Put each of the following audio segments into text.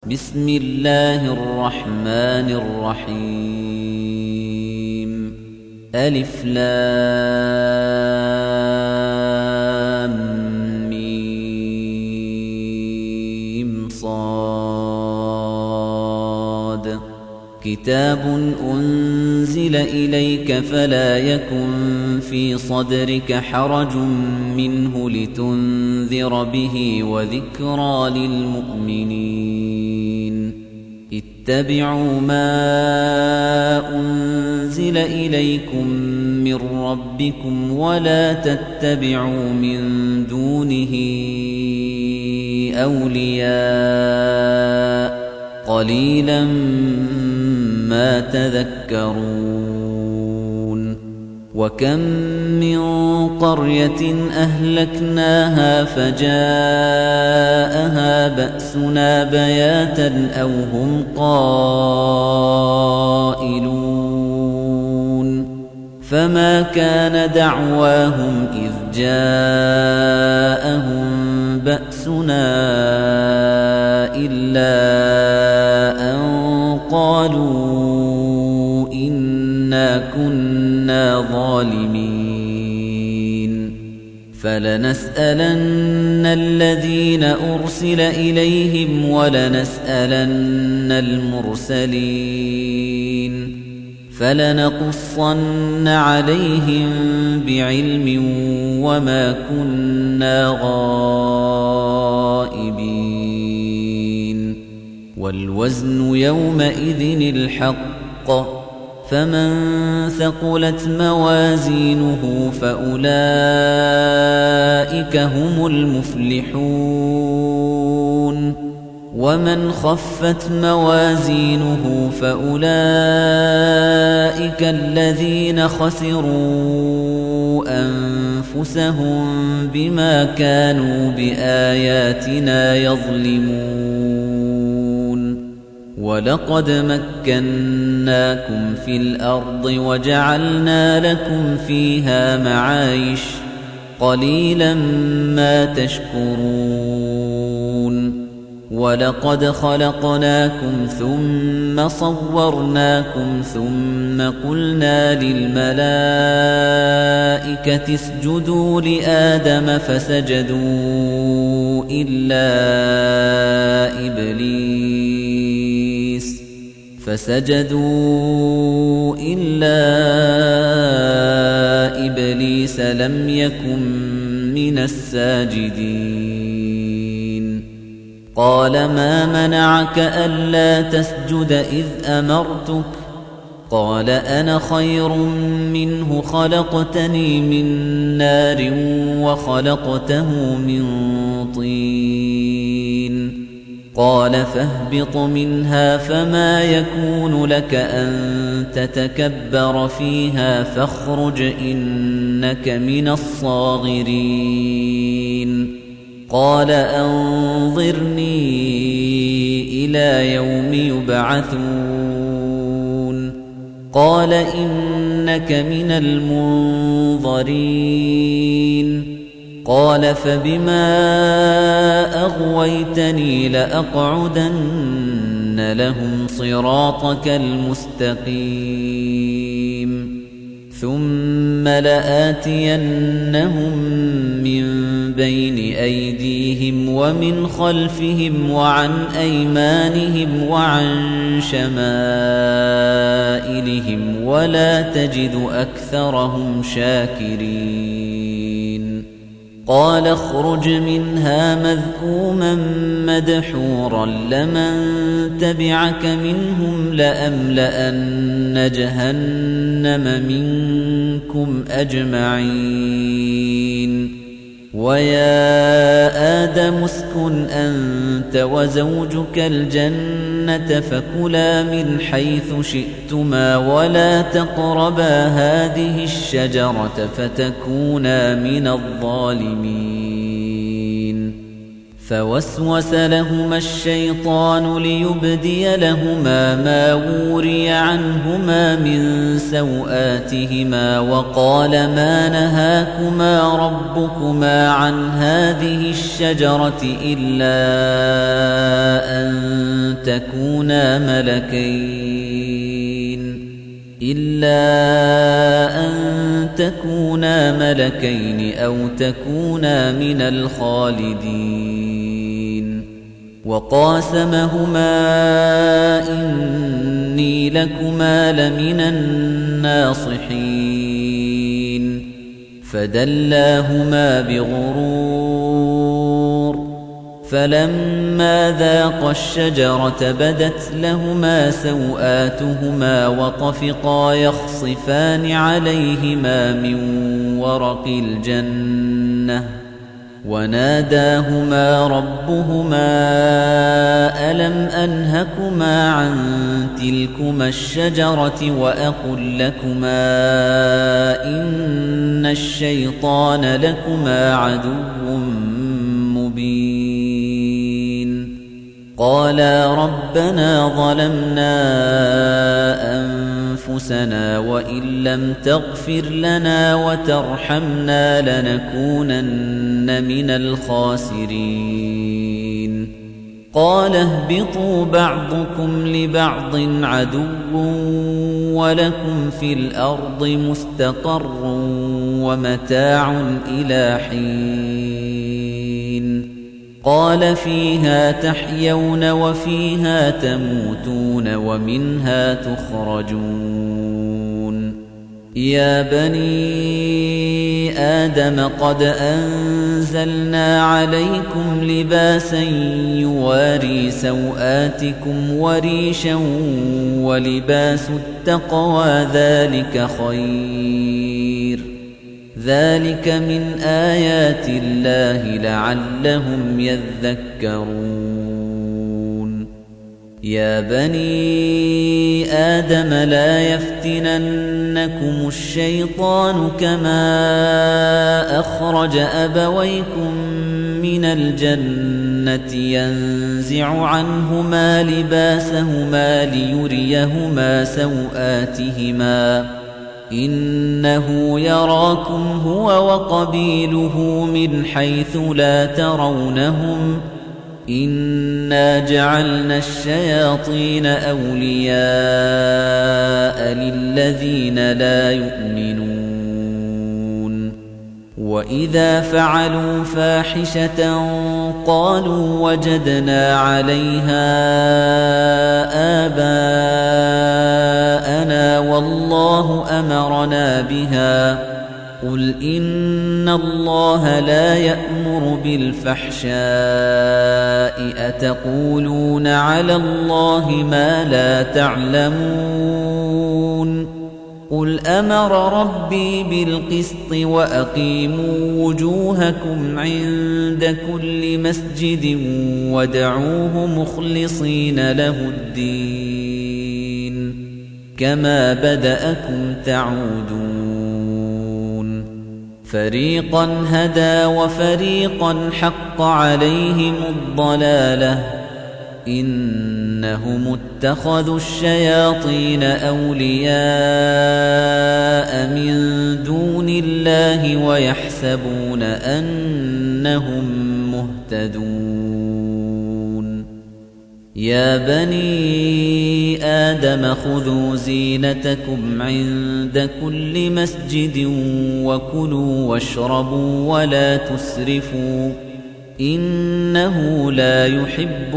بسم الله الرحمن الرحيم ألف لام ميم صاد كتاب أنزل إليك فلا يكن في صدرك حرج منه لتنذر به وذكرى للمؤمنين اتبعوا ما أنزل إليكم من ربكم ولا تتبعوا من دونه أولياء قليلا ما تذكرون وكم من قرية أهلكناها فجاءها بأسنا بياتا أو هم قائلون فما كان دعواهم إذ جاءهم بأسنا إلا أن قالوا إنا كنا ظالمين فلنسألن الذين أرسل إليهم ولنسألن المرسلين فلنقصن عليهم بعلم وما كنا غائبين والوزن يومئذ الحق فمن ثقلت موازينه فأولئك هم المفلحون ومن خفت موازينه فأولئك الذين خسروا أنفسهم بما كانوا بآياتنا يظلمون ولقد مكناكم في الأرض وجعلنا لكم فيها معايش قليلا ما تشكرون ولقد خلقناكم ثم صورناكم ثم قلنا للملائكة اسجدوا لآدم فسجدوا إلا إبليس لم يكن من الساجدين قال ما منعك ألا تسجد إذ أمرتك قال أنا خير منه خلقتني من نار وخلقته من طين قال فاهبط منها فما يكون لك أن تتكبر فيها فاخرج إنك من الصاغرين قال أنظرني إلى يوم يبعثون قال إنك من المنظرين قال فبما أغويتني لأقعدن لهم صراطك المستقيم ثم لآتينهم من بين أيديهم ومن خلفهم وعن أيمانهم وعن شمائلهم ولا تجد أكثرهم شاكرين قال اخرج منها مذءوما مدحورا لمن تبعك منهم لأملأن جهنم منكم أجمعين ويا آدم اسكن أنت وزوجك الجنة فكلا من حيث شئتما ولا تقربا هذه الشجرة فتكونا من الظالمين فوسوس لهما الشيطان ليبدي لهما ما وري عنهما من سوآتهما وقال ما نهاكما ربكما عن هذه الشجرة إلا أن تكونا ملكين أو تكونا من الخالدين وقاسمهما إني لكما لمن الناصحين فدلاهما بغرور فلما ذاقا الشجرة بدت لهما سوآتهما وطفقا يخصفان عليهما من ورق الجنة وناداهما ربهما ألم أنهكما عن تلكما الشجرة وأقل لكما إن الشيطان لكما عدو مبين قالا ربنا ظلمنا أنفسنا وإن لم تغفر لنا وترحمنا لنكونن من الخاسرين قال اهبطوا بعضكم لبعض عدو ولكم في الأرض مستقر ومتاع إلى حين قال فيها تحيون وفيها تموتون ومنها تخرجون يا بني آدم قد أنزلنا عليكم لباسا يواري سوآتكم وريشا ولباس التقوى ذلك خير ذلك من آيات الله لعلهم يذكرون يا بني آدم لا يفتننكم الشيطان كما أخرج أبويكم من الجنة ينزع عنهما لباسهما ليريهما سوآتهما إنه يراكم هو وقبيله من حيث لا ترونهم إنا جعلنا الشياطين أولياء للذين لا يؤمنون وإذا فعلوا فاحشة قالوا وجدنا عليها آباءنا والله أمرنا بها قل إن الله لا يأمر بالفحشاء أتقولون على الله ما لا تعلمون قل أمر ربي بالقسط وأقيموا وجوهكم عند كل مسجد وادعوه مخلصين له الدين كما بدأكم تعودون فريقا هدى وفريقا حق عليهم الضلالة إنهم اتخذوا الشياطين أولياء من دون الله ويحسبون أنهم مهتدون يا بني آدم خذوا زينتكم عند كل مسجد وكلوا واشربوا ولا تسرفوا إنه لا يحب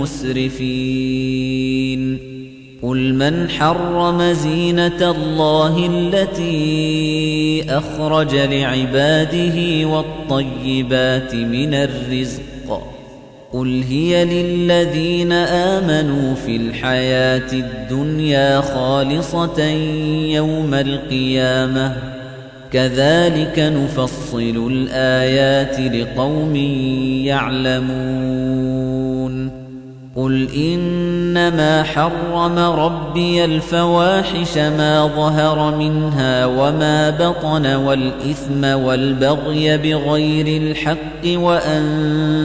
المسرفين قل من حرم زينة الله التي أخرج لعباده والطيبات من الرزق قل هي للذين آمنوا في الحياة الدنيا خالصة يوم القيامة كذلك نفصل الآيات لقوم يعلمون قُلْ إِنَّمَا حَرَّمَ رَبِّيَ الْفَوَاحِشَ مَا ظَهَرَ مِنْهَا وَمَا بَطَنَ وَالْإِثْمَ وَالْبَغْيَ بِغَيْرِ الْحَقِّ وَأَن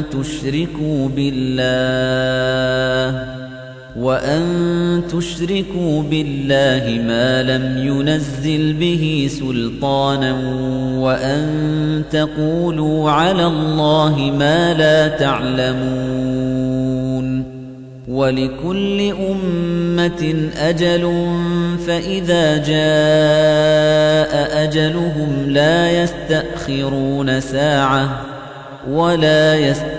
تُشْرِكُوا بِاللَّهِ مَا لَمْ يُنَزِّلْ بِهِ سُلْطَانًا وَأَن تَقُولُوا عَلَى اللَّهِ مَا لَا تَعْلَمُونَ وَلِكُلِّ أُمَّةٍ أَجَلٌ فَإِذَا جَاءَ أَجَلُهُمْ لَا يَسْتَأْخِرُونَ سَاعَةً وَلَا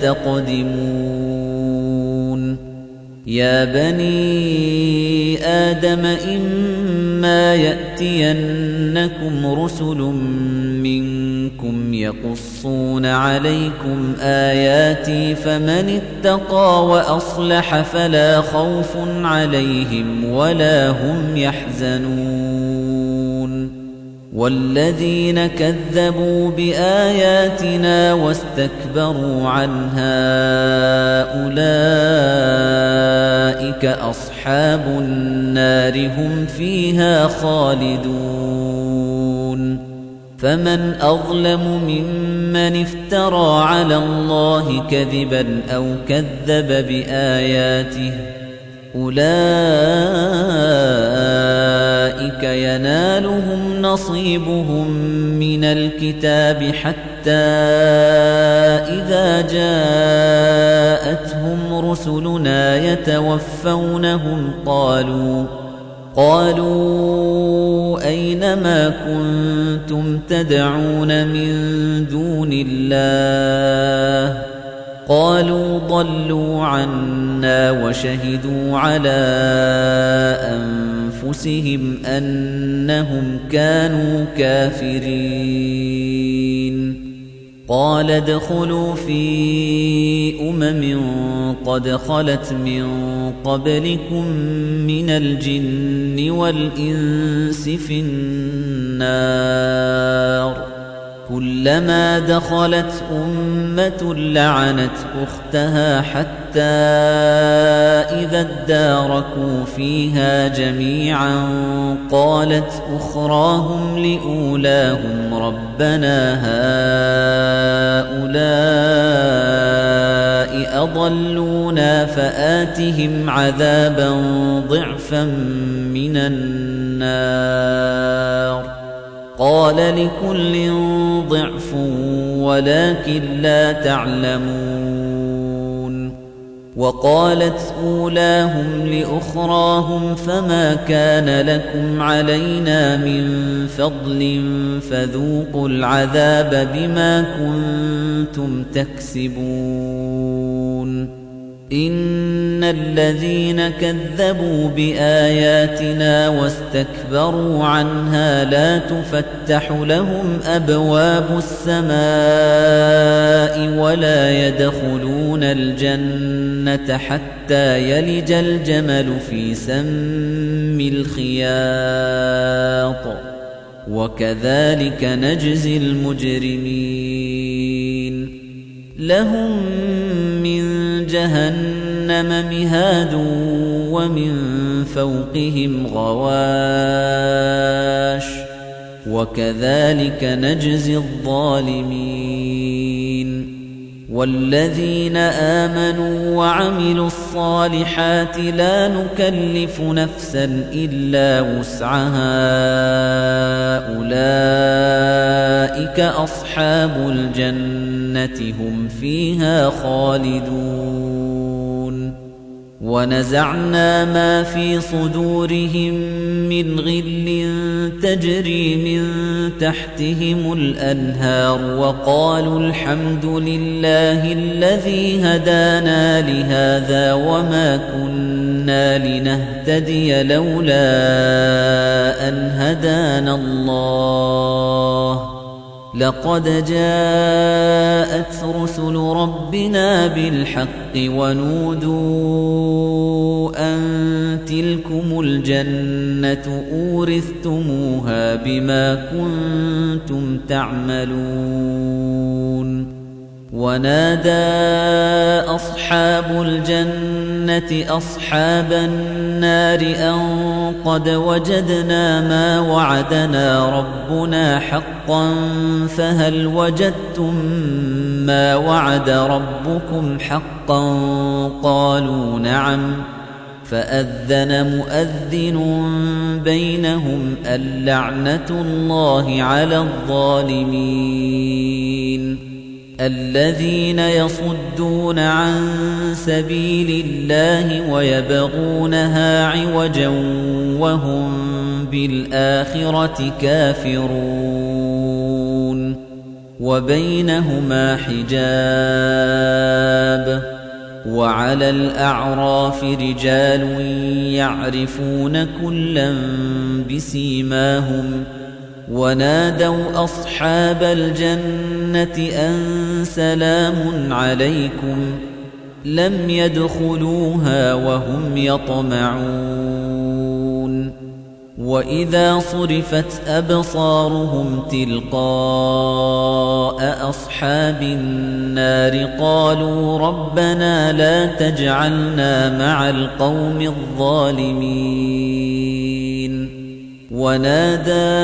يَسْتَقْدِمُونَ يَا بَنِي آدَمَ إِمَّا يَأْتِيَنَّكُمْ رُسُلٌ مِّنكُمْ يَقُصُّونَ عَلَيْكُمْ آيَاتِي فَمَنِ اتَّقَىٰ وَأَصْلَحَ فَلَا خَوْفٌ عَلَيْهِمْ وَلَا هُمْ يَحْزَنُونَ وَالَّذِينَ كَذَّبُوا بِآيَاتِنَا وَاسْتَكْبَرُوا عَنْهَا أُولَٰئِكَ أَصْحَابُ النَّارِ هُمْ فِيهَا خَالِدُونَ فَمَنْ أَظْلَمُ مِمَّنِ افْتَرَىٰ عَلَى اللَّهِ كَذِبًا أَوْ كَذَّبَ بِآيَاتِهِ أُولَٰئِكَ يَنَالُهُمْ نَصِيبُهُم مِّنَ الْكِتَابِ حَتَّىٰ إِذَا جَاءَتْهُمْ رُسُلُنَا يَتَوَفَّوْنَهُمْ قالوا أين ما كنتم تدعون من دون الله قالوا ضلوا عنا وشهدوا على أنفسهم أنهم كانوا كافرين قال ادخلوا في قد خلت من قبلكم من الجن والإنس في النار كلما دخلت أمة لعنت أختها حتى إذا اداركوا فيها جميعا قالت أخراهم لأولاهم ربنا هؤلاء أضلونا فآتهم عذابا ضعفا من النار قال لكل ضعف ولكن لا تعلمون وقالت أولاهم لأخراهم فما كان لكم علينا من فضل فذوقوا العذاب بما كنتم تكسبون إن الذين كذبوا بآياتنا واستكبروا عنها لا تفتح لهم أبواب السماء ولا يدخلون الجنة حتى يلج الجمل في سم الخياط وكذلك نجزي المجرمين لهم من جهنم مهاد ومن فوقهم غواش وكذلك نجزي الظالمين والذين آمنوا وعملوا الصالحات لا نكلف نفسا إلا وسعها أولئك أصحاب الجنة هم فيها خالدون ونزعنا ما في صدورهم من غل تجري من تحتهم الأنهار وقالوا الحمد لله الذي هدانا لهذا وما كنا لنهتدي لولا أن هدانا الله لقد جاءت رسل ربنا بالحق ونودوا أن تلكم الجنة أورثتموها بما كنتم تعملون ونادى أصحاب الجنة أصحاب النار أن قد وجدنا ما وعدنا ربنا حقا فهل وجدتم ما وعد ربكم حقا قالوا نعم فأذن مؤذن بينهم اللعنة الله على الظالمين الذين يصدون عن سبيل الله ويبغونها عوجا وهم بالآخرة كافرون وبينهما حجاب وعلى الأعراف رجال يعرفون كلا بسيماهم ونادوا أصحاب الجنة أن سلام عليكم لم يدخلوها وهم يطمعون وإذا صرفت أبصارهم تلقاء أصحاب النار قالوا ربنا لا تجعلنا مع القوم الظالمين ونادى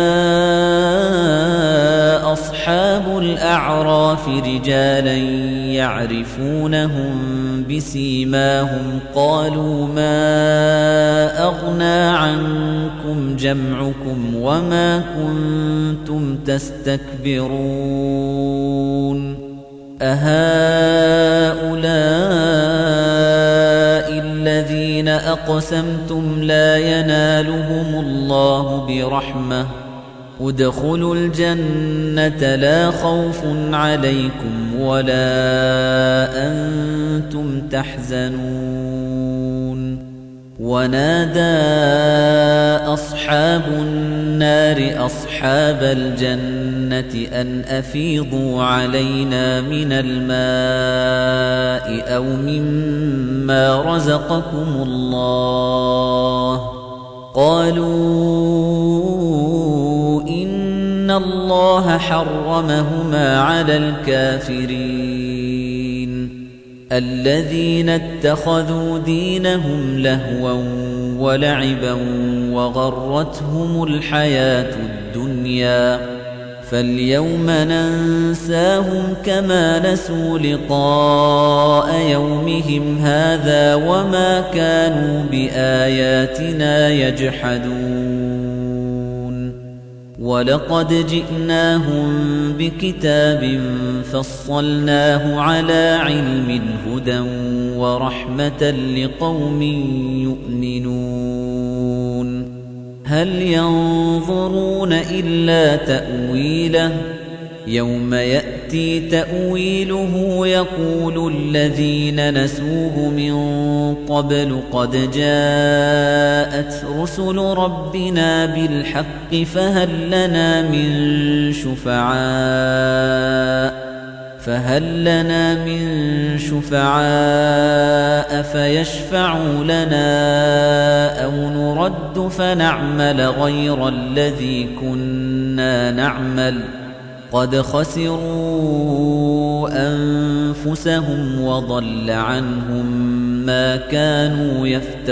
أصحاب الأعراف رجالا يعرفونهم بسيماهم قالوا ما أغنى عنكم جمعكم وما كنتم تستكبرون أهؤلاء الذين أقسمتم لا ينالهم الله برحمة ادخلوا الجنة لا خوف عليكم ولا أنتم تحزنون ونادى أصحاب النار أصحاب الجنة أن أفيضوا علينا من الماء أو مما رزقكم الله قالوا إن الله حرمهما على الكافرين الذين اتخذوا دينهم لهوا ولعبا وغرتهم الحياة الدنيا فاليوم ننساهم كما نسوا لقاء يومهم هذا وما كانوا بآياتنا يجحدون ولقد جئناهم بكتاب فصلناه على علم هدى ورحمة لقوم يؤمنون هل ينظرون إلا تأويله يوم يأتي تأويله يقول الذين نسوه من قبل قد جاءت رسل ربنا بالحق فهل لنا من شفعاء فيشفعوا لنا أو نرد فنعمل غير الذي كنا نعمل قد خسروا أنفسهم وضل عنهم ما كانوا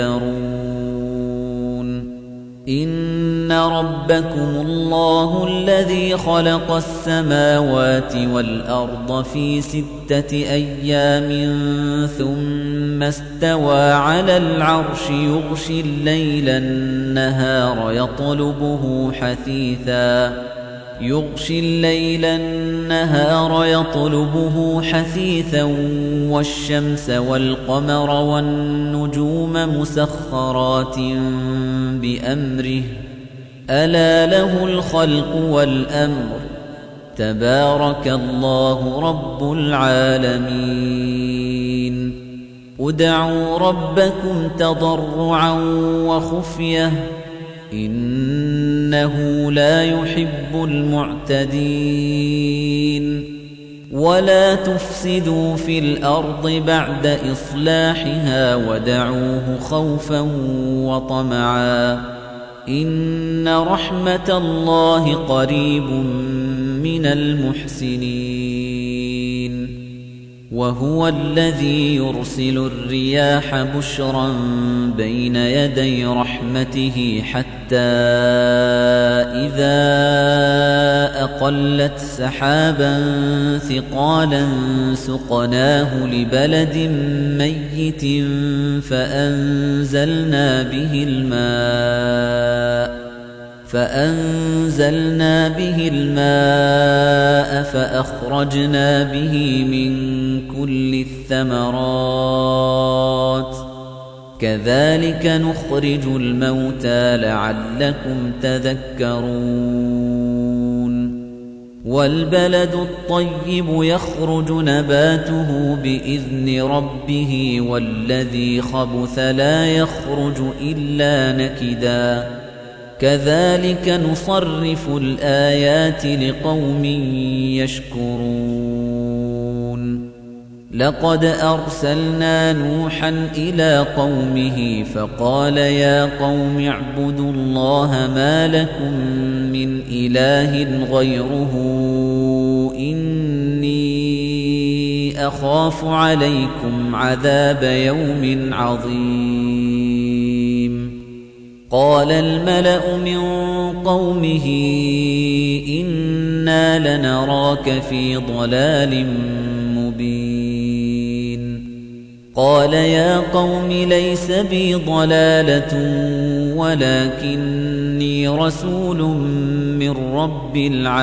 يفترون إن ربكم الله الذي خلق السماوات والأرض في 6 أيام ثم استوى على العرش يغشي الليل النهار يطلبه حثيثا والشمس والقمر والنجوم مسخرات بأمره ألا له الخلق والأمر تبارك الله رب العالمين ادعوا ربكم تضرعا وخفية إنه لا يحب المعتدين ولا تفسدوا في الأرض بعد إصلاحها ودعوه خوفا وطمعا إن رحمة الله قريب من المحسنين وهو الذي يرسل الرياح بشرا بين يدي رحمته حتى إذا أقلت سحابا ثقالا سقناه لبلد ميت فأنزلنا به الماء فأخرجنا به من كل الثمرات كذلك نخرج الموتى لعلكم تذكرون والبلد الطيب يخرج نباته بإذن ربه والذي خبث لا يخرج إلا نكدا كذلك نصرف الآيات لقوم يشكرون لقد أرسلنا نوحا إلى قومه فقال يا قوم اعبدوا الله ما لكم من إله غيره إني أخاف عليكم عذاب يوم عظيم قال الملأ من قومه إنا لنراك في ضلال مبين قال يا قوم ليس بي ضلالة ولكني رسول من رب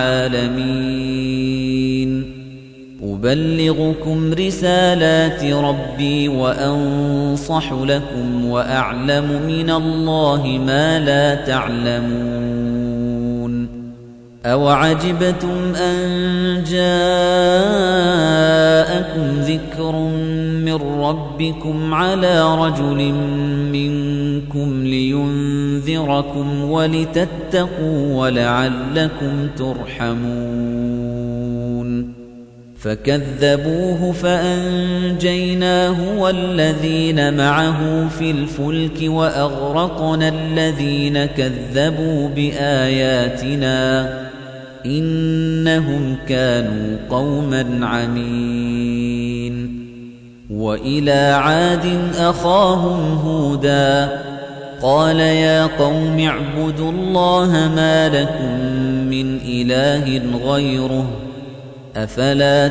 العالمين أبلغكم رسالات ربي وأنصح لكم وأعلم من الله ما لا تعلمون أوعجبتم أن جاءكم ذكر من ربكم على رجل منكم لينذركم ولتتقوا ولعلكم ترحمون فكذبوه فأنجيناه والذين معه في الفلك وأغرقنا الذين كذبوا بآياتنا إنهم كانوا قوما عمين وإلى عاد أخاهم هودا قال يا قوم اعبدوا الله ما لكم من إله غيره أفلا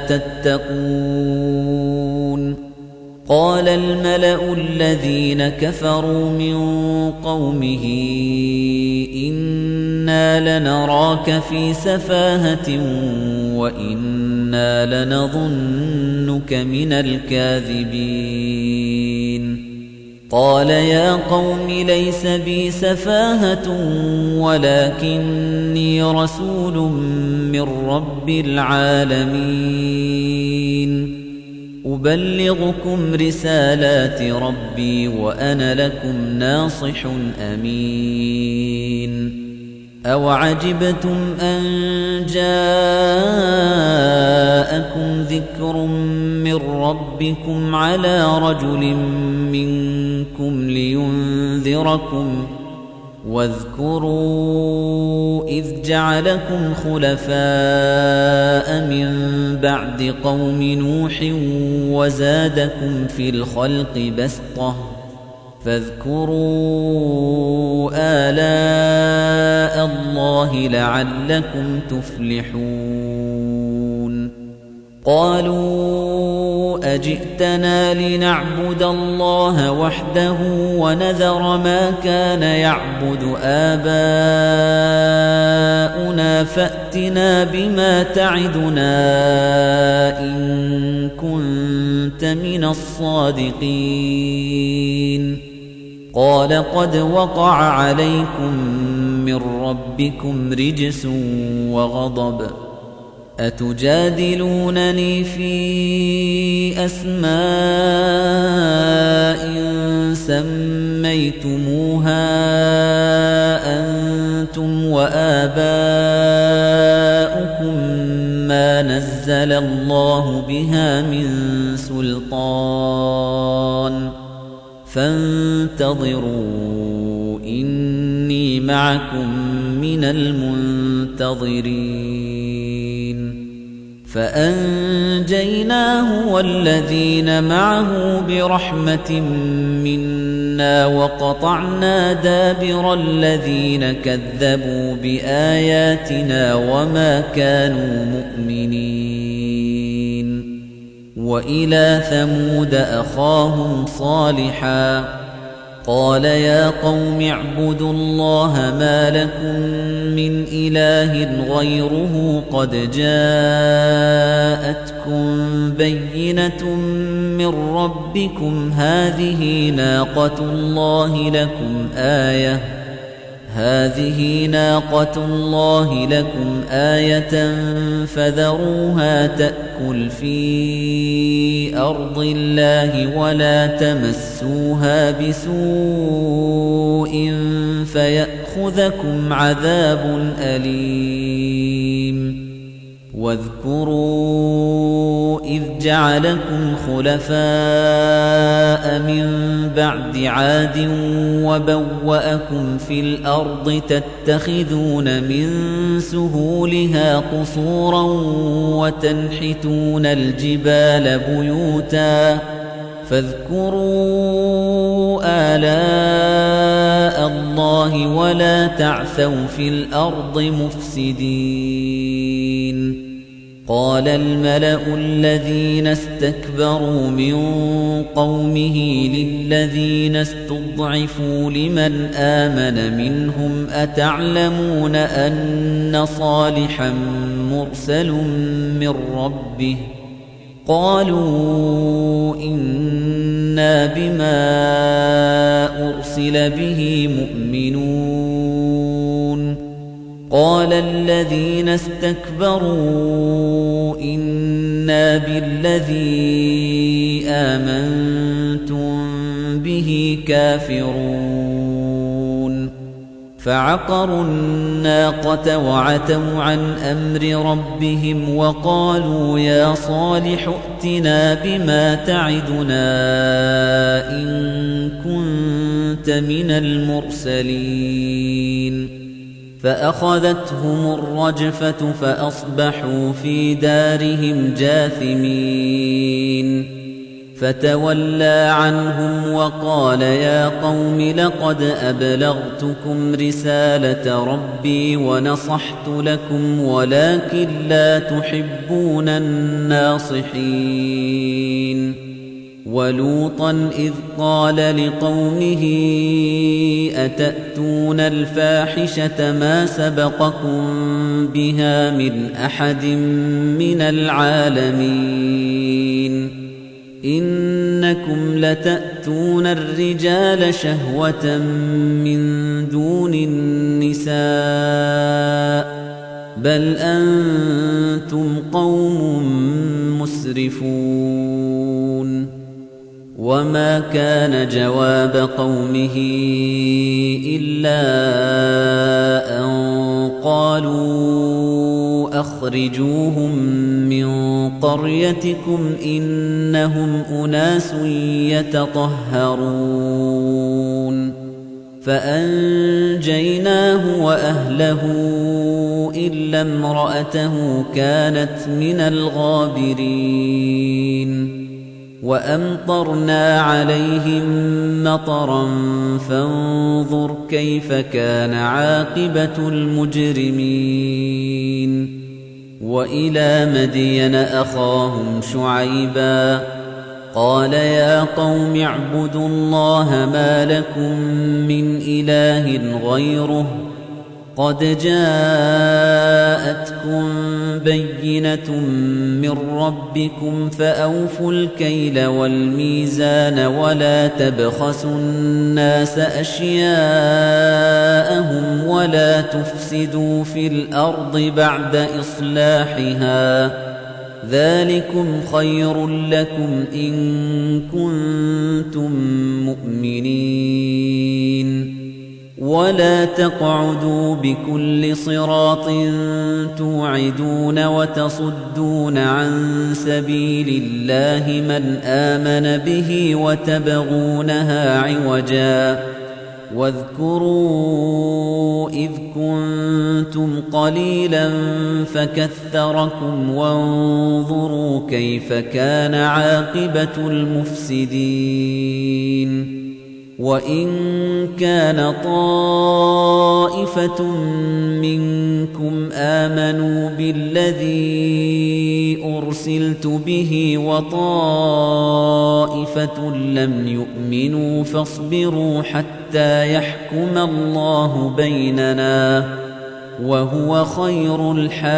تتقون قال الملأ الذين كفروا من قومه إنا لنراك في سفاهة وإنا لنظنك من الكاذبين قال يا قوم ليس بي سفاهة ولكني رسول من رب العالمين أبلغكم رسالات ربي وأنا لكم ناصح أمين أوعجبتم أن جاءكم ذكر من ربكم على رجل منكم لينذركم واذكروا إذ جعلكم خلفاء من بعد قوم نوح وزادكم في الخلق بسطة فاذكروا آلاء الله لعلكم تفلحون قالوا أجئتنا لنعبد الله وحده ونذر ما كان يعبد آباؤنا فأتنا بما تعدنا إن كنت من الصادقين قال قد وقع عليكم من ربكم رجس وغضب أتجادلونني في أسماء سميتموها أنتم وآباؤكم ما نزل الله بها من سلطان فانتظروا إني معكم من المنتظرين فأنجيناه والذين معه برحمة منا وقطعنا دابر الذين كذبوا بآياتنا وما كانوا مؤمنين وإلى ثمود أخاهم صالحا قال يا قوم اعبدوا الله ما لكم من إله غيره قد جاءتكم بينة من ربكم هذه ناقة الله لكم آية فذروها تأكل في أرض الله ولا تمسوها بسوء فيأخذكم عذاب أليم واذكروا إذ جعلكم خلفاء من بعد عاد وبوأكم في الأرض تتخذون من سهولها قصورا وتنحتون الجبال بيوتا فاذكروا آلاء الله ولا تعثوا في الأرض مفسدين قال الملأ الذين استكبروا من قومه للذين استضعفوا لمن آمن منهم أتعلمون أن صالحا مرسل من ربه قالوا إنا بما أرسل به مؤمنون قال الذين استكبروا إنا بالذي آمنتم به كافرون فعقروا الناقة وعتوا عن أمر ربهم وقالوا يا صالح ائتنا بما تعدنا إن كنت من المرسلين فأخذتهم الرجفة فأصبحوا في دارهم جاثمين فتولى عنهم وقال يا قوم لقد أبلغتكم رسالة ربي ونصحت لكم ولكن لا تحبون الناصحين ولوطا إذ قال لقومه أتأتون الفاحشة ما سبقكم بها من أحد من العالمين إنكم لتأتون الرجال شهوة من دون النساء بل أنتم قوم مسرفون وما كان جواب قومه إلا أن قالوا أخرجوهم من قريتكم إنهم أناس يتطهرون فأنجيناه وأهله إلا امرأته كانت من الغابرين وأمطرنا عليهم مطرا فانظر كيف كان عاقبة المجرمين وإلى مدين أخاهم شعيبا قال يا قوم اعبدوا الله ما لكم من إله غيره قد جاءتكم بينة من ربكم فأوفوا الكيل والميزان ولا تبخسوا الناس أشياءهم ولا تفسدوا في الأرض بعد إصلاحها ذلكم خير لكم إن كنتم مؤمنين ولا تقعدوا بكل صراط توعدون وتصدون عن سبيل الله من آمن به وتبغونها عوجا واذكروا إذ كنتم قليلا فكثركم وانظروا كيف كان عاقبة المفسدين وإن كان طائفة منكم آمنوا بالذي أرسلت به وطائفة لم يؤمنوا فاصبروا حتى يحكم الله بيننا وهو خير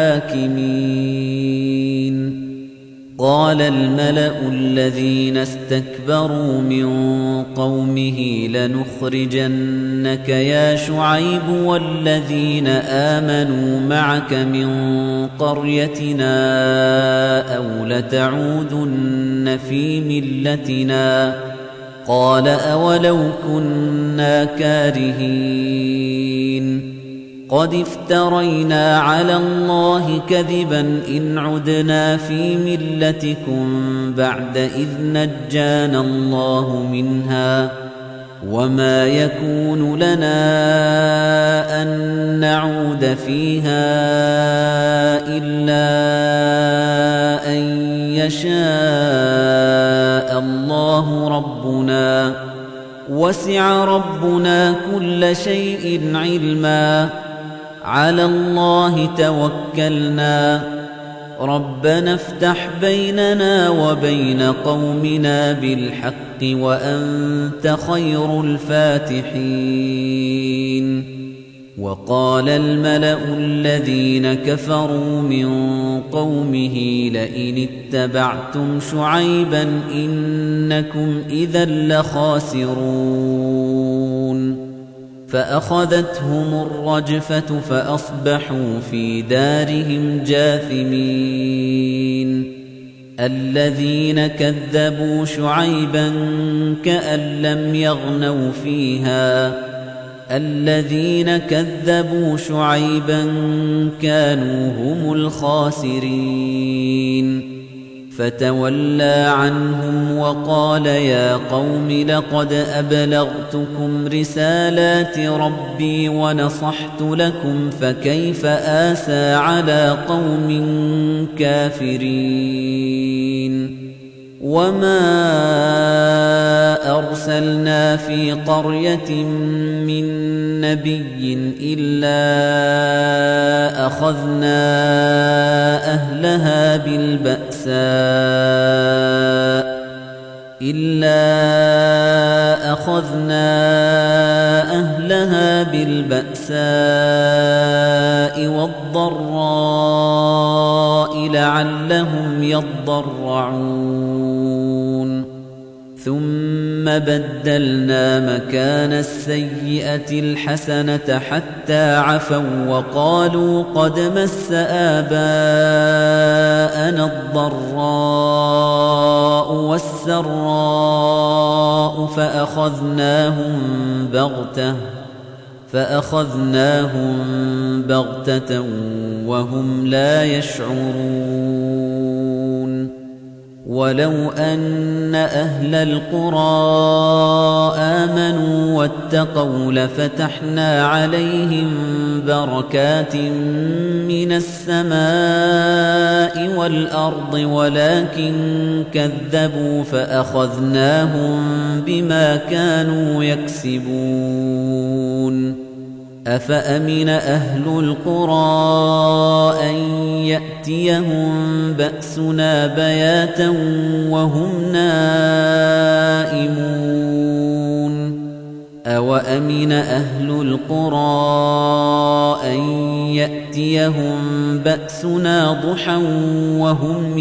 الحاكمين قال الملأ الذين استكبروا من قومه لنخرجنك يا شعيب والذين آمنوا معك من قريتنا أو لتعودن في ملتنا قال أولو كنا كارهين قد افترينا على الله كذبا إن عدنا في ملتكم بعد إذ نجانا الله منها وما يكون لنا أن نعود فيها إلا أن يشاء الله ربنا وسع ربنا كل شيء علما على الله توكلنا ربنا افتح بيننا وبين قومنا بالحق وأنت خير الفاتحين وقال الملأ الذين كفروا من قومه لئن اتبعتم شعيبا إنكم إذا لخاسرون فأخذتهم الرجفة فأصبحوا في دارهم جاثمين الذين كذبوا شعيبا كأن لم يغنوا فيها الذين كذبوا شعيبا كانوا هم الخاسرين فتولى عنهم وقال يا قوم لقد أبلغتكم رسالات ربي ونصحت لكم فكيف آسى على قوم كافرين وما أرسلنا في قرية من نبي إلا أخذنا أهلها بالبأساء والضراء لعلهم يضرعون ثم بدلنا مكان السيئة الحسنة حتى عفوا وقالوا قد مس آباءنا الضراء والسراء فأخذناهم بغتة وهم لا يشعرون ولو أن أهل القرى آمنوا واتقوا لفتحنا عليهم بركات من السماء والأرض ولكن كذبوا فأخذناهم بما كانوا يكسبون أفأمن أهل القرى أن يأتيهم بأسنا بياتا وهم نائمون أوأمن أهل القرى أن يأتيهم بأسنا ضحى وهم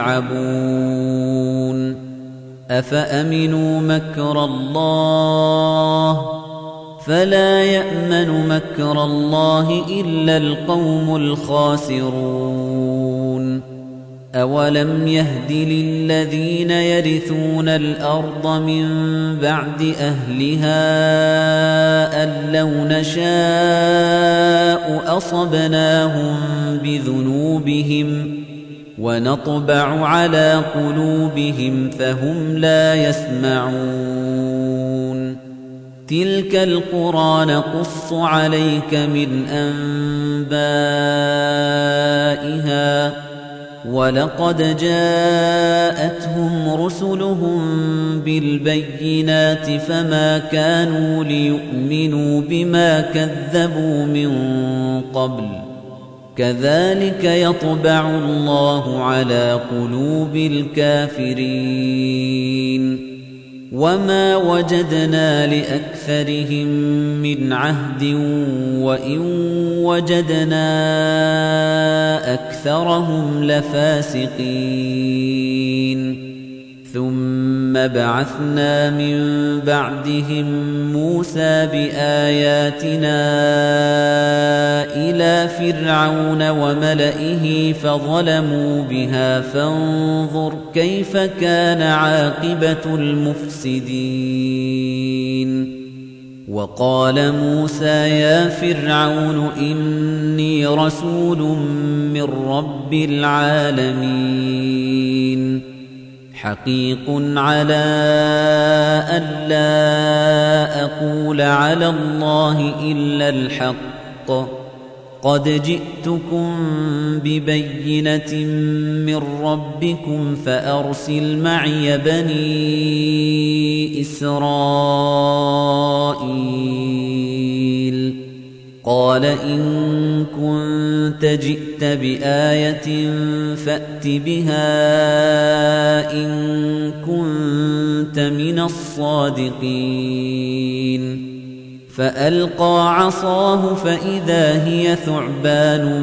يلعبون أفأمنوا مكر الله فلا يأمن مكر الله إلا القوم الخاسرون أولم يهد للذين يرثون الأرض من بعد أهلها أن لو نشاء أصبناهم بذنوبهم ونطبع على قلوبهم فهم لا يسمعون تِلْكَ الْقُرَى نَقُصُّ عَلَيْكَ مِنْ أَنْبَائِهَا ۚ وَلَقَدْ جَاءَتْهُمْ رُسُلُهُم بِالْبَيِّنَاتِ فَمَا كَانُوا لِيُؤْمِنُوا بِمَا كَذَّبُوا مِن قَبْلُ ۚ كَذَلِكَ يَطْبَعُ اللَّهُ عَلَىٰ قُلُوبِ الْكَافِرِينَ وَمَا وَجَدْنَا لِأَكْثَرِهِم مِّنْ عَهْدٍ وَإِن وَجَدْنَا أَكْثَرَهُمْ لَفَاسِقِينَ ثُمَّ بَعَثْنَا مِن بَعْدِهِم مُّوسَىٰ بِآيَاتِنَا إِلَىٰ فِرْعَوْنَ وَمَلَئِهِ فَظَلَمُوا بِهَا فَانظُرْ كَيْفَ كَانَ عَاقِبَةُ الْمُفْسِدِينَ وَقَالَ مُوسَىٰ يَا فِرْعَوْنُ إِنِّي رَسُولٌ مِّن رَّبِّ الْعَالَمِينَ حَقِيقٌ عَلَىٰ أَلَّا أَقُولَ عَلَى اللَّهِ إِلَّا الْحَقَّ قَدْ جِئْتُكُم بِبَيِّنَةٍ مِّن رَّبِّكُمْ فَأَرْسِلْ مَعِيَ بَنِي إِسْرَائِيلَ قَالَ إِن كُنتَ جِئْتَ بِآيَةٍ فَأْتِ بِهَا إِن كُنتَ مِنَ الصَّادِقِينَ فَأَلْقَىٰ عَصَاهُ فَإِذَا هِيَ ثُعْبَانٌ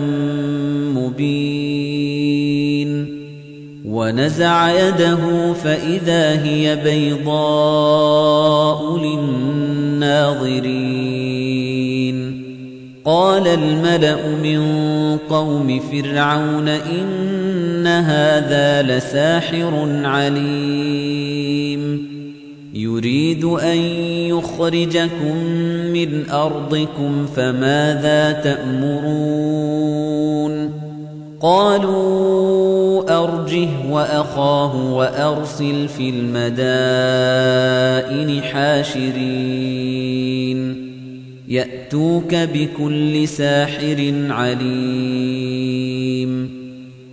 مُّبِينٌ وَنَزَعَ يَدَهُ فَإِذَا هِيَ بَيْضَاءُ لِلنَّاظِرِينَ قَالَ الْمَلَأُ مِن قَوْمِ فِرْعَوْنَ إِنَّ هَٰذَا لَسَاحِرٌ عَلِيمٌ يُرِيدُ أَن يُخْرِجَكُم مِّنْ أَرْضِكُمْ فَمَاذَا تَأْمُرُونَ قَالُوا أَرْجِهْ وَأَخَاهُ وَأَرْسِلْ فِي الْمَدَائِنِ حَاشِرِينَ يَأْتُوكَ بِكُلِّ سَاحِرٍ عَلِيمٍ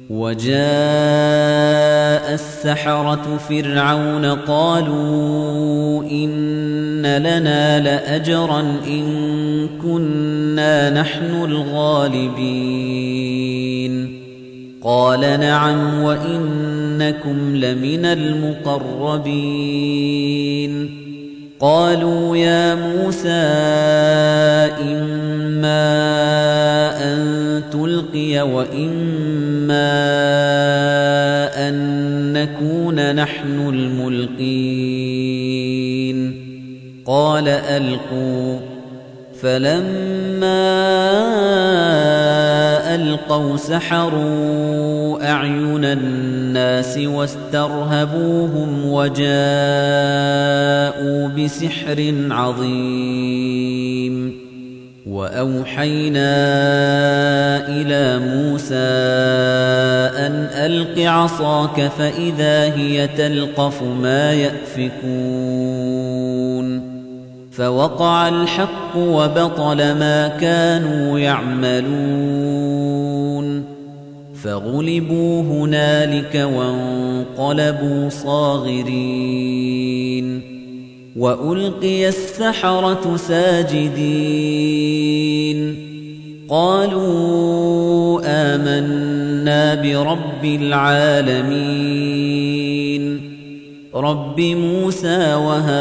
وَجَاءَ السَّحَرَةُ فِرْعَوْنَ قَالُوا إِنَّ لَنَا لَأَجْرًا إِن كُنَّا نَحْنُ الْغَالِبِينَ قَالَ نَعَمْ وَإِنَّكُمْ لَمِنَ الْمُقَرَّبِينَ قَالُوا يَا مُوسَىٰ إِمَّا أَن تُلْقِيَ وَإِمَّا أَن نَّكُونَ نَحْنُ الْمُلْقِينَ قَالَ أَلْقُوا فَلَمَّا أَلْقَوْا سَحَرُوا أَعْيُنَ النَّاسِ وَاسْتَرْهَبُوهُمْ وَجَاءُوا بِسِحْرٍ عَظِيمٍ وَأَوْحَيْنَا إِلَىٰ مُوسَىٰ أَنْ أَلْقِ عَصَاكَ فَإِذَا هِيَ تَلْقَفُ مَا يَأْفِكُونَ فَوَقَعَ الْحَقُّ وَبَطَلَ مَا كَانُوا يَعْمَلُونَ فَغُلِبُوا هُنَالِكَ وَانقَلَبُوا صَاغِرِينَ وَأُلْقِيَ السَّحَرَةُ سَاجِدِينَ قَالُوا آمَنَّا بِرَبِّ الْعَالَمِينَ رَبِّ مُوسَىٰ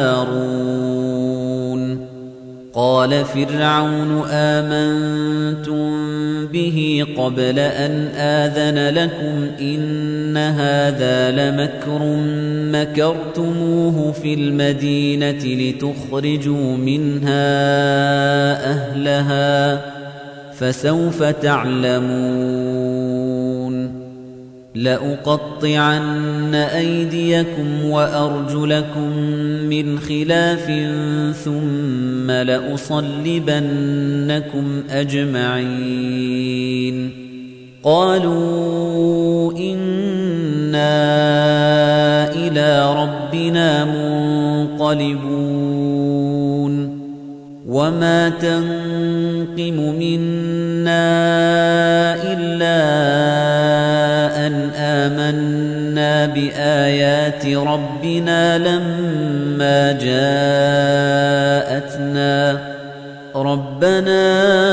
وَهَارُونَ قَالَ فِرْعَوْنُ آمَنتُم بِهِ قَبْلَ أَنْ آذَنَ لَكُمْ إِنَّ هَٰذَا لَمَكْرٌ مَّكَرْتُمُوهُ فِي الْمَدِينَةِ لِتُخْرِجُوا مِنْهَا أَهْلَهَا فَسَوْفَ تَعْلَمُونَ لَأُقَطِّعَنَّ أَيْدِيَكُمْ وَأَرْجُلَكُم مِّنْ خِلَافٍ ثُمَّ لَأُصَلِّبَنَّكُمْ أَجْمَعِينَ قَالُوا إِنَّا إِلَىٰ رَبِّنَا مُنقَلِبُونَ وَمَا تَنقِمُ مِنَّا إِلَّا أَنْ آمَنَّا بِآيَاتِ رَبِّنَا لَمَّا جَاءَتْنَا رَبَّنَا